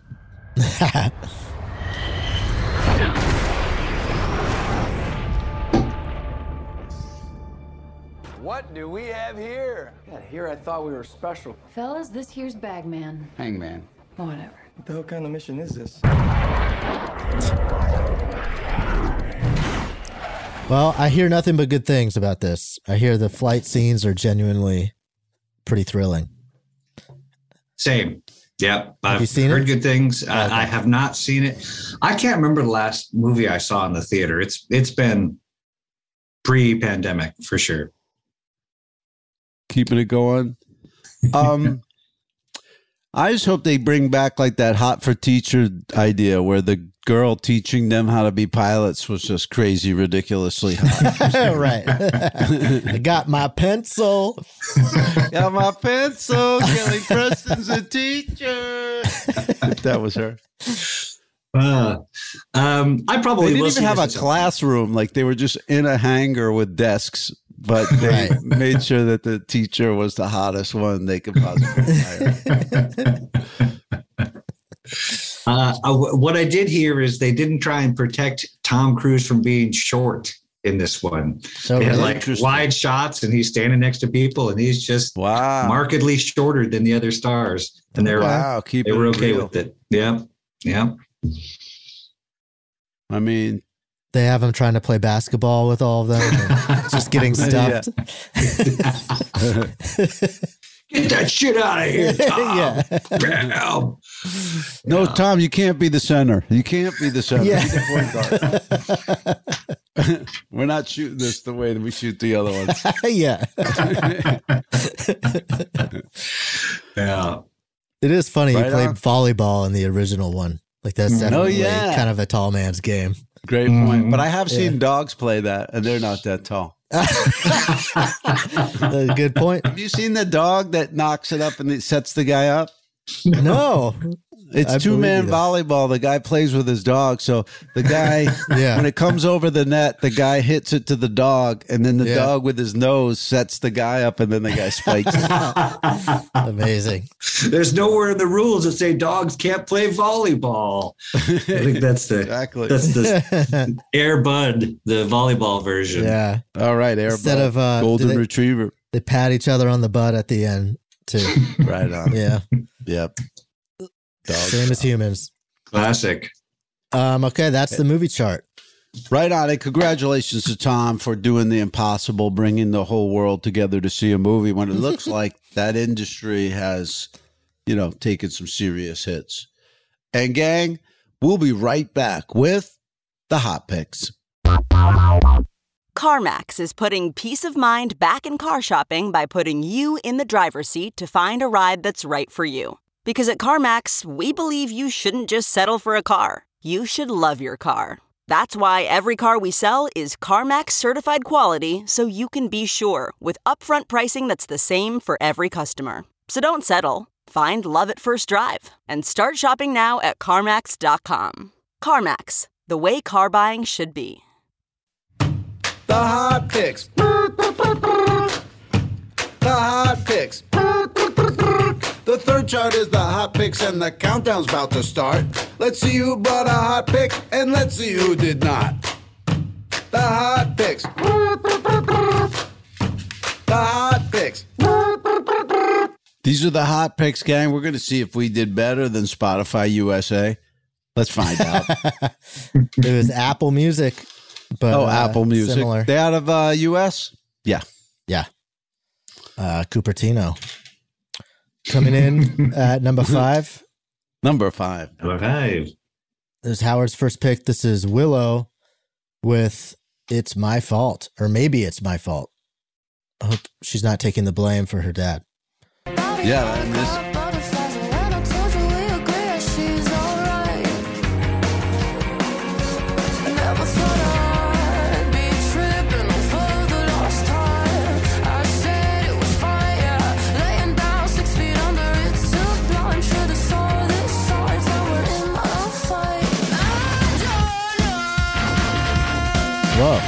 What do we have here? God, here I thought we were special. Fellas, this here's Bagman. Hangman. Whatever. What the hell kind of mission is this? Well, I hear nothing but good things about this. I hear the flight scenes are genuinely pretty thrilling. Same. Yep. I've you seen heard it? good things. Uh, Okay. I have not seen it. I can't remember the last movie I saw in the theater. It's it's been pre-pandemic for sure. Keeping it going. Um, I just hope they bring back like that hot for teacher idea where the girl teaching them how to be pilots was just crazy, ridiculously hot. Right. I got my pencil. Got my pencil. Kelly Preston's a teacher. That was her. Uh, um, I probably They didn't will even see have a this at some- classroom. Like they were just in a hangar with desks, but they Right. made sure that the teacher was the hottest one they could possibly hire. Uh, uh, what I did hear is they didn't try and protect Tom Cruise from being short in this one. So They had really? like Interesting. wide shots, and he's standing next to people, and he's just Wow. markedly shorter than the other stars. And they're Wow. Keep they it were okay real. with it. Yeah, yeah. I mean, They have him trying to play basketball with all of them, and just getting stuffed. Get that shit out of here, Tom. Yeah. Bam. no, Tom, you can't be the center. You can't be the center. Yeah. Be the point guard. We're not shooting this the way that we shoot the other ones. Yeah. Yeah. It is funny. Right he played on. volleyball in the original one. Like that's Mhm. definitely Oh, yeah. kind of a tall man's game. Great Mhm. point. But I have seen Yeah. dogs play that, and they're not that tall. Uh, Good point. Have you seen the dog that knocks it up and it sets the guy up? No. It's I two man believe you. volleyball. The guy plays with his dog. So the guy, Yeah. when it comes over the net, the guy hits it to the dog, and then the Yeah. dog with his nose sets the guy up, and then the guy spikes it. Amazing. There's nowhere in the rules that say dogs can't play volleyball. I think that's the Exactly. that's the Air Bud, the volleyball version. Yeah. All right, Air Instead Bud, of, uh, golden do they- retriever. They pat each other on the butt at the end, too. Right on. Yeah. Yep. Dog. Same as humans. Classic. Um, okay, that's the movie chart. Right on it. Congratulations to Tom for doing the impossible, bringing the whole world together to see a movie when it looks like that industry has, you know, taken some serious hits. And gang, we'll be right back with the hot picks. CarMax is putting peace of mind back in car shopping by putting you in the driver's seat to find a ride that's right for you. Because at CarMax, we believe you shouldn't just settle for a car. You should love your car. That's why every car we sell is CarMax certified quality, so you can be sure with upfront pricing that's the same for every customer. So don't settle. Find love at first drive and start shopping now at CarMax dot com. CarMax, the way car buying should be. The hot picks. The hot picks. The third chart is the hot picks, and the countdown's about to start. Let's see who brought a hot pick, and let's see who did not. The hot picks. The hot picks. These are the hot picks, gang. We're going to see if we did better than Spotify U S A. Let's find out. It was Apple Music. But, oh, uh, Apple Music. similar. They out of uh, U S? Yeah. Yeah. Uh, Cupertino. Coming in at number five. Number five. Number five. This is Howard's first pick. This is Willow with It's My Fault. Or maybe It's My Fault. I hope she's not taking the blame for her dad. Yeah, and this... Whoa.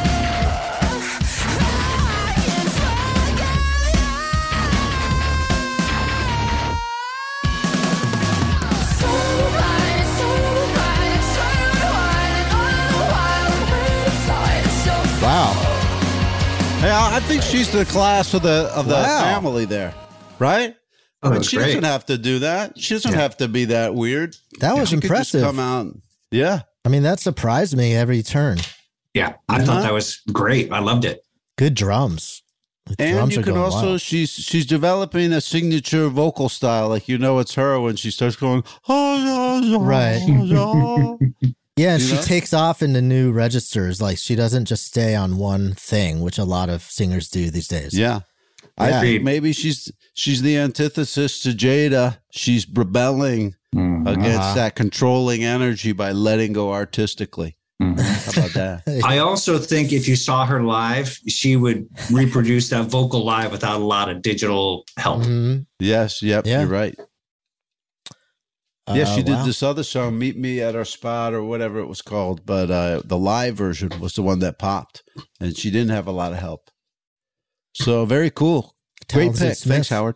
Wow. Hey, I I think she's the class of the of the Wow. family there, right? Oh, I mean, that's she great. doesn't have to do that. She doesn't Yeah. have to be that weird. That was She could just impressive. come out. Yeah. I mean, that surprised me every turn. Yeah, I thought that was great. I loved it. Good drums. The And drums you are can going also wild. she's she's developing a signature vocal style, like you know it's her when she starts going. Right. Yeah, and You she know? takes off into new registers. Like she doesn't just stay on one thing, which a lot of singers do these days. Yeah. I Yeah. think maybe she's she's the antithesis to Jada. She's rebelling against Uh-huh. that controlling energy by letting go artistically. How about that? I also think if you saw her live, she would reproduce that vocal live without a lot of digital help. Mhm. Yes, yep, Yeah. you're right. Yeah, Uh, she did wow. this other song, Meet Me at Our Spot or whatever it was called, but uh, the live version was the one that popped, and she didn't have a lot of help. So very cool. Great Talented pick. Smith. Thanks, Howard.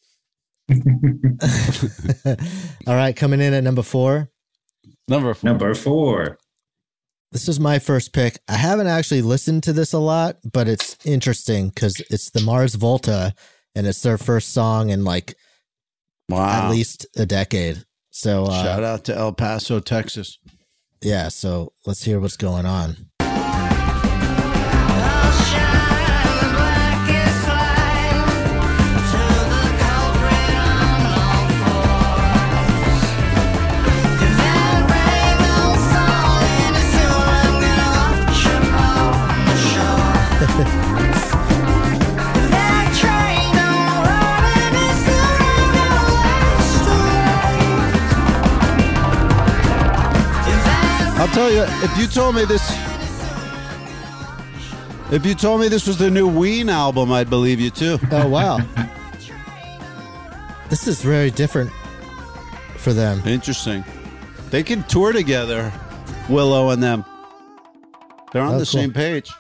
All right, coming in at number four. Number four. Number four. This is my first pick. I haven't actually listened to this a lot, but it's interesting because it's the Mars Volta, and it's their first song in like Wow. at least a decade. So uh, Shout out to El Paso, Texas. yeah, so let's hear what's going on. I'll tell you, if you told me this, if you told me this was the new Ween album, I'd believe you too. Oh wow, this is very different for them. Interesting. They can tour together, Willow and them. They're on Oh, the cool. same page.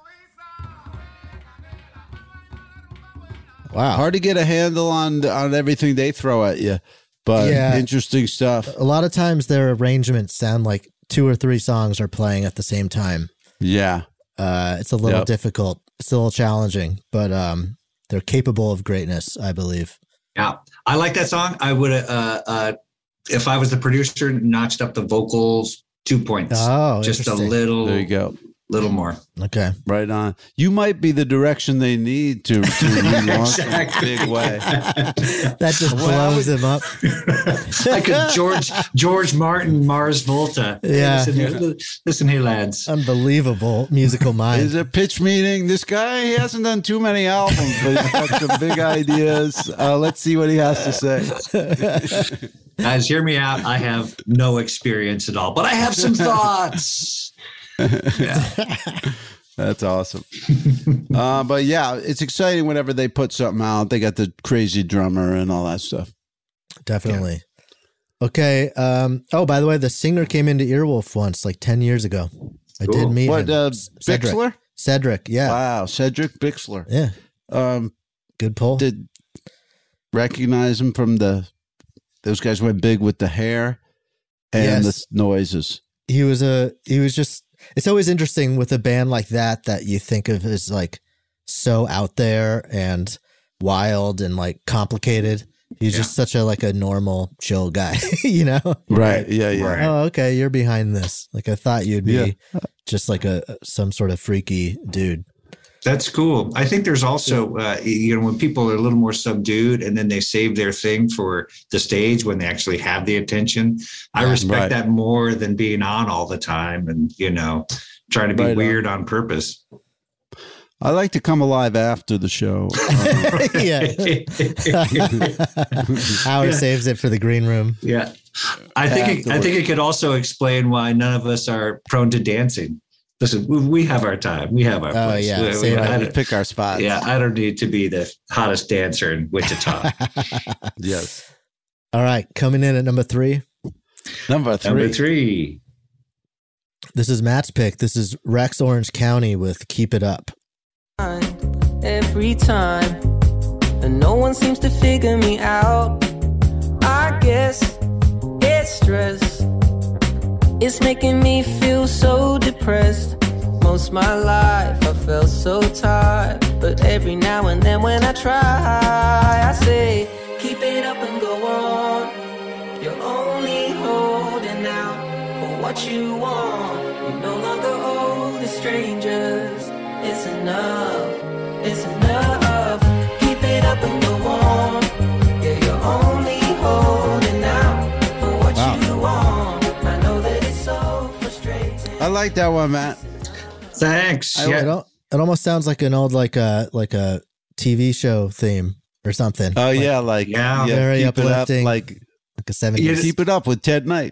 Wow. Hard to get a handle on on everything they throw at you, but Yeah. interesting stuff. A lot of times their arrangements sound like two or three songs are playing at the same time. Yeah. Uh, it's a little Yep. difficult. It's a little challenging, but um, they're capable of greatness, I believe. Yeah, I like that song. I would, uh, uh, if I was the producer, notched up the vocals two points. Oh, just a interesting. little. There you go. Little more. Okay. Right on. You might be the direction they need to, to relaunch in a big way. That just blows them up. Like a George George Martin, Mars Volta. Yeah. Listen here, listen here, lads. Unbelievable musical mind. Is a pitch meeting. This guy, he hasn't done too many albums, but he's got some big ideas. Uh, let's see what he has to say. Guys, hear me out. I have no experience at all, but I have some thoughts. Yeah. That's awesome. uh, but yeah, it's exciting whenever they put something out. They got the crazy drummer and all that stuff. Definitely. Okay. Um, oh, by the way, the singer came into Earwolf once, like ten years ago. I Cool. did meet What, him. uh, Cedric. Bixler? Cedric, yeah. Wow, Cedric Bixler. Yeah. Um, Good pull. Did recognize him from the? Those guys went big with the hair and Yes. the noises. He was a. He was just. It's always interesting with a band like that that you think of as like so out there and wild and like complicated. He's Yeah. just such a like a normal chill guy, you know? Right. Yeah. Yeah. Right. Oh, okay. You're behind this. Like I thought you'd be Yeah. just like a some sort of freaky dude. That's cool. I think there's also, uh, you know, when people are a little more subdued and then they save their thing for the stage when they actually have the attention. I Yeah, respect right. that more than being on all the time and, you know, trying to be Right on. weird on purpose. I like to come alive after the show. Uh, Yeah. Howard Yeah. saves it for the green room. Yeah. I think it, I think it could also explain why none of us are prone to dancing. Listen, we- we have our time. We have our Oh, place. yeah. We- we- Same. I we don't- pick our spots. yeah, I don't need to be the hottest dancer in Wichita. Yes. All right. Coming in at number three. Number three. Number three. This is Matt's pick. This is Rex Orange County with Keep It Up. Every time, and no one seems to figure me out. I guess it's stress. It's making me feel so depressed. Most my life I felt so tired, but every now and then when I try, I say, keep it up and go on. You're only holding out for what you want. You no longer owe the strangers. It's enough, it's enough. Keep it up and go on. Yeah, you're only holding out for what Wow. you want. I know that it's so frustrating. I like that one, Matt. Thanks. I- Yeah. It, al- it almost sounds like an old like a like a T V show theme or something. Oh Like, yeah, like Yeah. Very keep uplifting. It up, like like a seventies. keep it up with Ted Knight.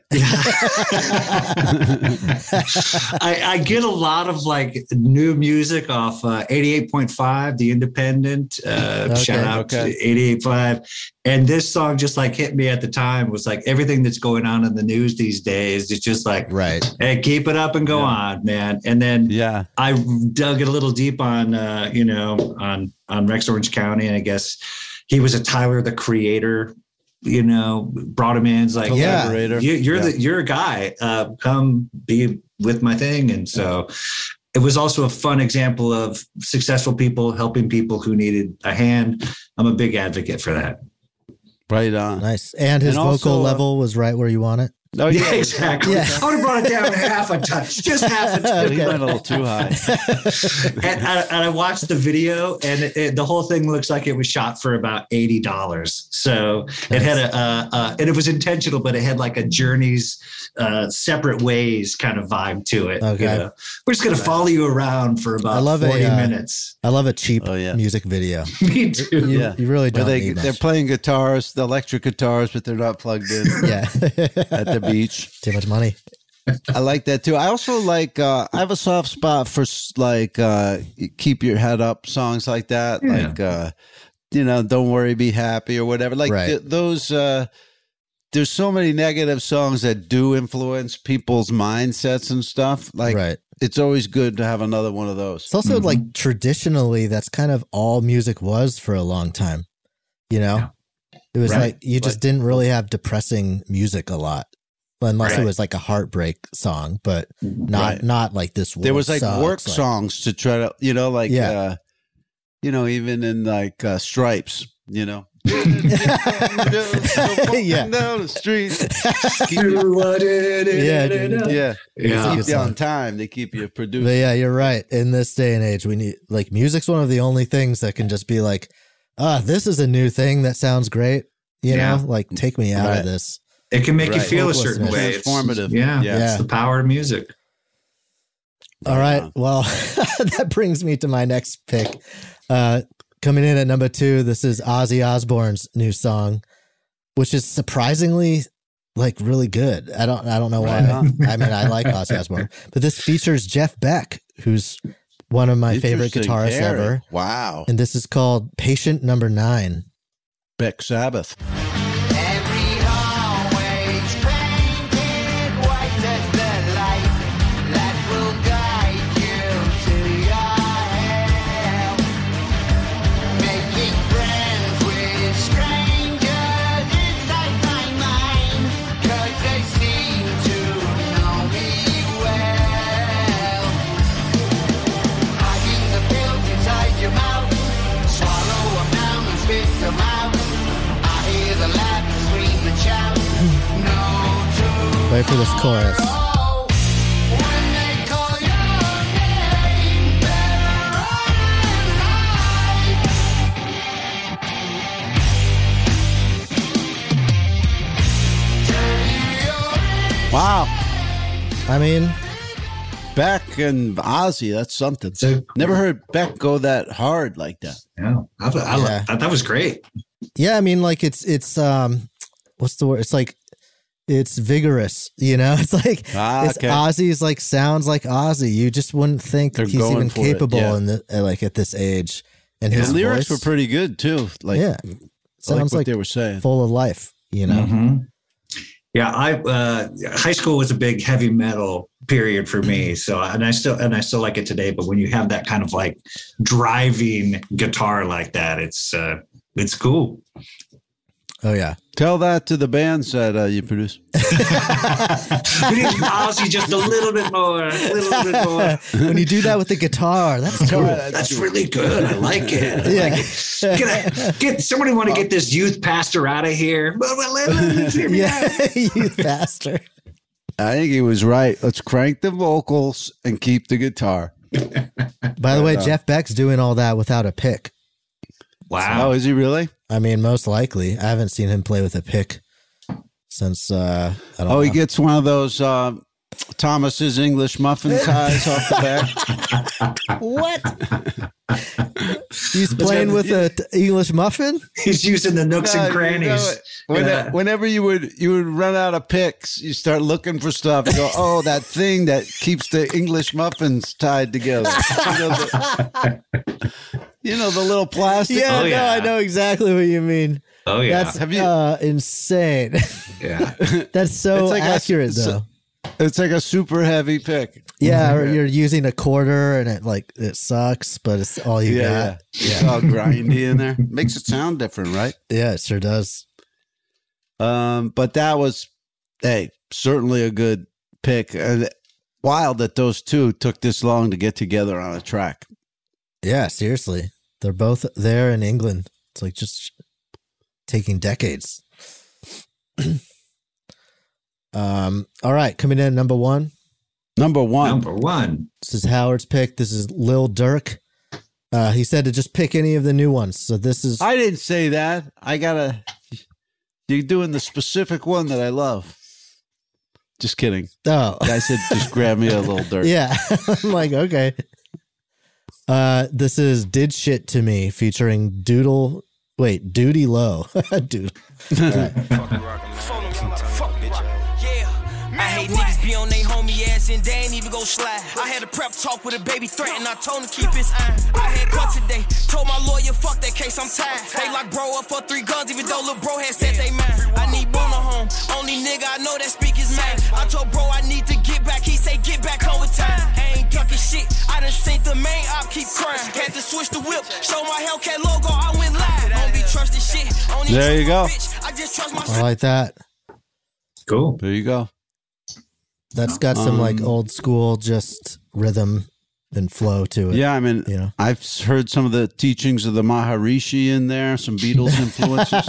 I, I get a lot of like new music off uh, eighty-eight point five, The Independent. Uh, Okay, shout out okay. to eighty-eight point five. And this song just like hit me at the time. It was like everything that's going on in the news these days. It's just like, Right. hey, keep it up and go Yeah. on, man. And then Yeah. I dug it a little deep on, uh, you know, on on Rex Orange County, and I guess he was a Tyler the Creator. You know, brought him in. It's like, yeah, Collaborator. you, you're Yeah. the you're a guy. Uh, come be with my thing. And so, it was also a fun example of successful people helping people who needed a hand. I'm a big advocate for that. Right on. Nice. And his And vocal also, uh, level was right where you want it. Oh Yeah, exactly. Yeah. I would have brought it down half a touch, just half a touch. He went a little too high. and, I, and I watched the video, and it, it, the whole thing looks like it was shot for about eighty dollars. So it had a, uh, uh, and it was intentional, but it had like a Journey's uh, Separate Ways kind of vibe to it. Okay. You know? We're just going to follow you around for I about love forty a, uh, minutes. I love a cheap Oh, yeah. music video. Me too. You, Yeah. you really Where don't they need they're much. playing guitars, the electric guitars, but they're not plugged in Yeah. at the beach. Too much money. I like that too. I also like. Uh, I have a soft spot for s- like uh, keep your head up songs like that. Yeah. Like uh, you know, don't worry, be happy or whatever. Like Right. th- those. Uh, there's so many negative songs that do influence people's mindsets and stuff. Like, Right. it's always good to have another one of those. It's also like traditionally, that's kind of all music was for a long time. You know, it was Right. like you just Like- didn't really have depressing music a lot, unless Right. it was like a heartbreak song, but not Right. not like this. There was world like sucks, work like- songs to try to, you know, like, Yeah. uh, you know, even in like uh, Stripes, you know. Yeah. Down the street. Yeah, dude. Yeah. They Yeah. keep you on time. They keep you produced. But yeah, you're right. In this day and age, we need like music's one of the only things that can just be like, ah, this is a new thing that sounds great. You Yeah. know, like take me out Right. of this. It can make you Right. feel a certain way. It's- Transformative. Yeah, Yeah. it's the power of music. All right. Well, that brings me to my next pick. Uh, coming in at number two, this is Ozzy Osbourne's new song, which is surprisingly like really good. I don't, I don't know why. Right on. I mean, I like Ozzy Osbourne, but this features Jeff Beck, who's one of my favorite Interesting guitarists pairing. ever. Wow. And this is called Patient Number Nine. Beck Sabbath. Wait for this chorus. Wow. I mean, Beck and Ozzy, that's something. Never heard Beck go that hard like that. Yeah, I, I, Yeah. I, that was great. yeah, I mean, like it's, it's, um, what's the word? It's like, it's vigorous, you know? It's like, Ah, it's okay. Ozzy's like, sounds like Ozzy. You just wouldn't think They're that he's going even for it, capable yeah. in the, uh, like at this age. And His his lyrics voice, were pretty good too. Like, yeah, I like sounds what like they were saying. full of life, you know? Mhm. Yeah, I uh, high school was a big heavy metal period for me. So, and I still and I still like it today. But when you have that kind of like driving guitar like that, it's uh, it's cool. Oh yeah. Tell that to the bands that uh, you produce. We need Ozzy just a little bit more, a little bit more. When you do that with the guitar, that's cool. That's really good. I like it. I Yeah. like it. Get, a, get somebody want to get this youth pastor out of here. But, but let, let, hear me Yeah, out. you bastard. I think he was right. Let's crank the vocals and keep the guitar. By the way, Right on. Jeff Beck's doing all that without a pick. Wow. Oh, is he really? I mean, most likely. I haven't seen him play with a pick since. Uh, I don't Oh, know. he gets one of those uh, Thomas's English muffin ties off the back. What? He's playing with a t- English muffin. He's using the nooks No, and you crannies. know it. When- Yeah. Whenever you would you would run out of picks, you start looking for stuff. You go, oh, that thing that keeps the English muffins tied together. You know, the, you know, the little plastic. Yeah, Oh, no, yeah. I know exactly what you mean. Oh yeah. That's Have you- uh, insane. yeah. That's so It's like a- accurate, it's a- though. It's like a super heavy pick. Yeah, or you're using a quarter and it like it sucks, but it's all you yeah, got. yeah, It's all grindy in there. Makes it sound different, right? Yeah, it sure does. Um, but that was, hey, certainly a good pick. And wild that those two took this long to get together on a track. Yeah, seriously. They're both there in England. It's like just taking decades. um, all right, coming in at number one. Number one. Number one. This is Howard's pick. This is Lil Durk. Uh, he said to just pick any of the new ones. So this is I didn't say that. I gotta. You're doing the specific one that I love. Just kidding. oh I said just grab me a little dirt. yeah. I'm like, okay. Uh, this is Did Shit to Me featuring Doodle. Wait, Duty Low. Dude. All right. I hate niggas be on they homie ass and they ain't even go slide. I had a prep talk with a baby threat and I told him to keep his eye. I had court today, told my lawyer fuck that case, I'm tired. They locked bro up for three guns even though little bro had said they mine. I need Bono home, the main op keep crying. Had to switch the whip, show my Hellcat logo, I went live. Don't be trusting shit. Only There you go. I just trust I like that. Cool. There you go. That's got some like Um, old school just rhythm and flow to it. Yeah, I mean, you know. I've heard some of the teachings of the Maharishi in there, some Beatles influences.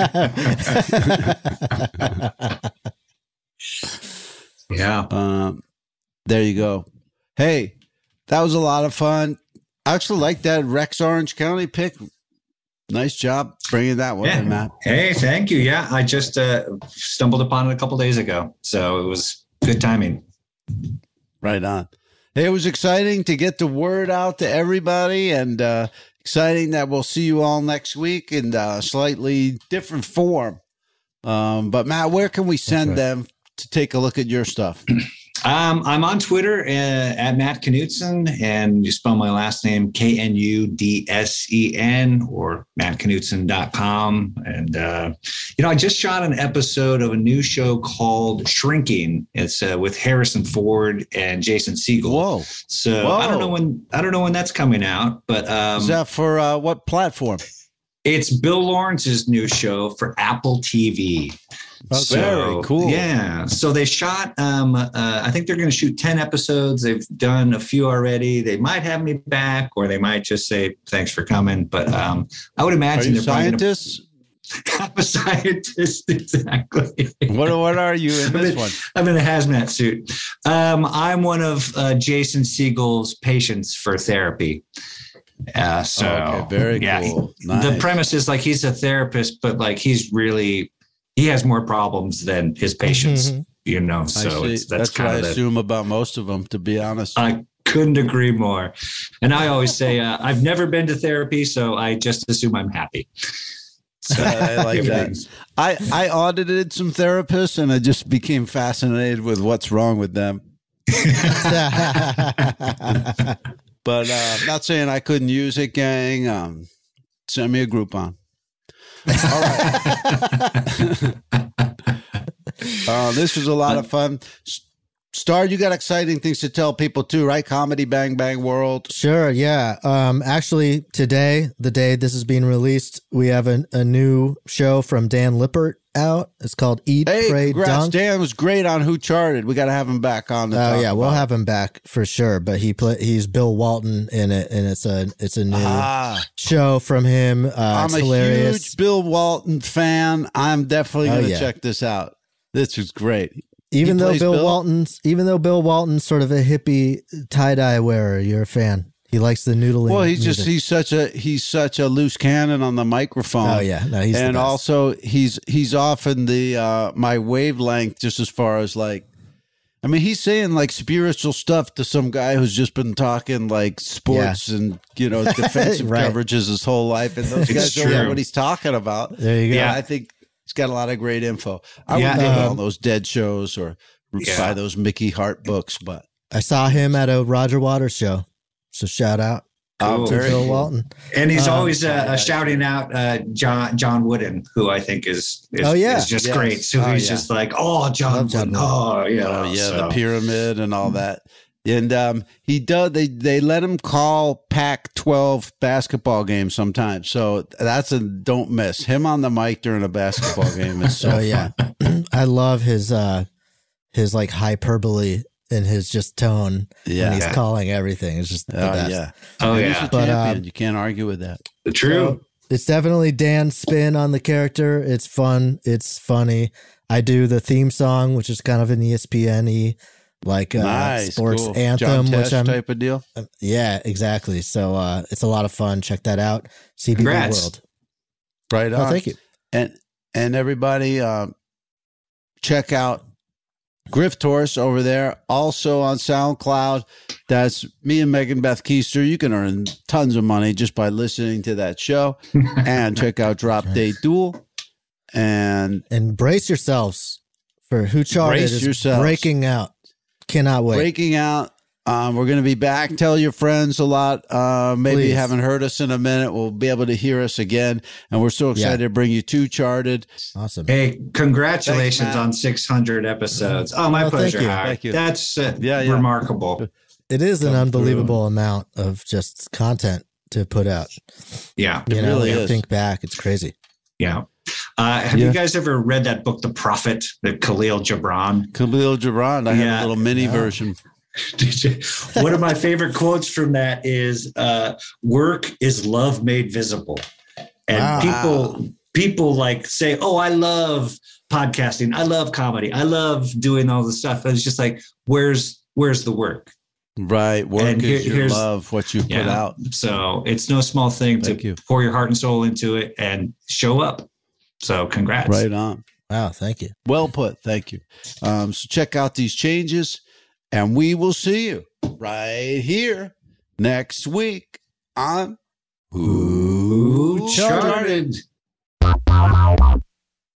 Yeah. Um, there you go. Hey, that was a lot of fun. I actually like that Rex Orange County pick. Nice job bringing that one Yeah. in, Matt. Hey, thank you. Yeah, I just uh, stumbled upon it a couple days ago, so it was good timing. Right on. Hey, it was exciting to get the word out to everybody, and uh, exciting that we'll see you all next week in a slightly different form. Um, but Matt, where can we send right. them to take a look at your stuff? Um, I'm on Twitter uh, at Matt Knutson, and you spell my last name K N U D S E N, or matt knutson dot com. And, uh, you know, I just shot an episode of a new show called Shrinking. It's uh, with Harrison Ford and Jason Segel. Whoa. So Whoa. I don't know when I don't know when that's coming out, but um, Is that for uh, what platform? it's Bill Lawrence's new show for Apple T V. Oh, very cool. Yeah. So they shot, um, uh, I think they're going to shoot ten episodes. They've done a few already. They might have me back, or they might just say, thanks for coming. But um, I would Are imagine you they're probably scientists? gonna- I'm a scientist, exactly. What, what are you in I'm this in- one? I'm in a hazmat suit. Um, I'm one of uh, Jason Segel's patients for therapy. Uh, so Okay, very yeah, cool. he- Nice. The premise is like he's a therapist, but like he's really he has more problems than his patients. Mhm. You know, I so see. it's, that's that's, what I kind of the, assume about most of them, to be honest. I couldn't agree more. And I always say uh, I've never been to therapy, so I just assume I'm happy. So, I like that. I, I audited some therapists, and I just became fascinated with what's wrong with them. But uh, not saying I couldn't use it, gang. Um, send me a Groupon. All right. uh, this was a lot of fun. S- Star, you got exciting things to tell people too, right? Comedy Bang Bang World. Sure, yeah. Um, actually, today, the day this is being released, we have a, a new show from Dan Lippert out. It's called Eat, Hey, Pray, congrats. Dunk. Dan was great on Who Charted. We got to have him back on. To Oh talk yeah, we'll about have him back for sure. But he play he's Bill Walton in it, and it's a it's a new Ah. show from him. Uh, I'm it's a hilarious. huge Bill Walton fan. I'm definitely Oh, going to yeah. check this out. This was great. Even He though plays Bill, Bill? Walton's even though Bill Walton's sort of a hippie tie dye wearer, you're a fan. He likes the noodling. Well, he's just music. he's such a he's such a loose cannon on the microphone. Oh, yeah. No, he's the and best. also he's he's often the uh, my wavelength, just as far as like, I mean, he's saying like spiritual stuff to some guy who's just been talking like sports and you know defensive Right. coverages his whole life, and those It's guys don't know true. what he's talking about. There you go. Yeah, I think he's got a lot of great info. I Yeah, would get um, on those Dead shows or Yeah. buy those Mickey Hart books, but I saw him at a Roger Waters show. So shout out Cool. to very Bill cool. Walton. And he's Um, always uh, uh, shouting out uh, John John Wooden, who I think is is, Oh, yeah. is just Yes. great. So Oh, he's yeah. just like, oh, John, Love John Wooden. Oh, yeah, oh yeah, so- the pyramid and all that. And um, he does. They they let him call Pac twelve basketball games sometimes. So that's a don't miss him on the mic during a basketball game. Is so Oh yeah, I love his uh his like hyperbole in his just tone Yeah. when he's calling everything. It's just the Oh best. yeah. Oh, And yeah. he's a But, champion. um, You can't argue with that. True. So it's definitely Dan's spin on the character. It's fun. It's funny. I do the theme song, which is kind of an E S P N-y like uh, Nice, sports cool. anthem, John which Tesh I'm type of deal. yeah, exactly. So uh, it's a lot of fun. Check that out. C B B Congrats. World. Right on. Oh, thank you. And and everybody, um, check out Griff Torres over there. Also on SoundCloud. That's me and Megan Beth Keister. You can earn tons of money just by listening to that show. And check out Drop Day Duel. And And brace yourselves for Who Charted Brace is yourselves. breaking out. Cannot wait. breaking out. Um, we're going to be back. Tell your friends a lot. Uh, maybe Please. you haven't heard us in a minute. We'll be able to hear us again. And we're so excited Yeah. to bring you two Charted. Awesome. Hey, congratulations Thanks, Matt. on six hundred episodes. Oh, my Oh, thank pleasure, you. Howard. Thank you. That's uh, Yeah, yeah. remarkable. it is an unbelievable amount of just content to put out. Yeah, you it know, really when you is. think back, it's crazy. Yeah. Uh, have Yeah. you guys ever read that book, The Prophet, the Khalil Gibran? Khalil Gibran. I have Yeah. a little mini Yeah. version. Did you? One of my favorite quotes from that is, uh, "Work is love made visible," and Wow. people people like say, "Oh, I love podcasting. I love comedy. I love doing all this stuff." And it's just like, where's where's the work? Right. Work And here- is your here's- love, what you put Yeah. out. So it's no small thing Thank to you. pour your heart and soul into it and show up. So congrats. Right on. Wow. Thank you. Well put. Thank you. Um, so check out these changes, and we will see you right here next week on Who Charted.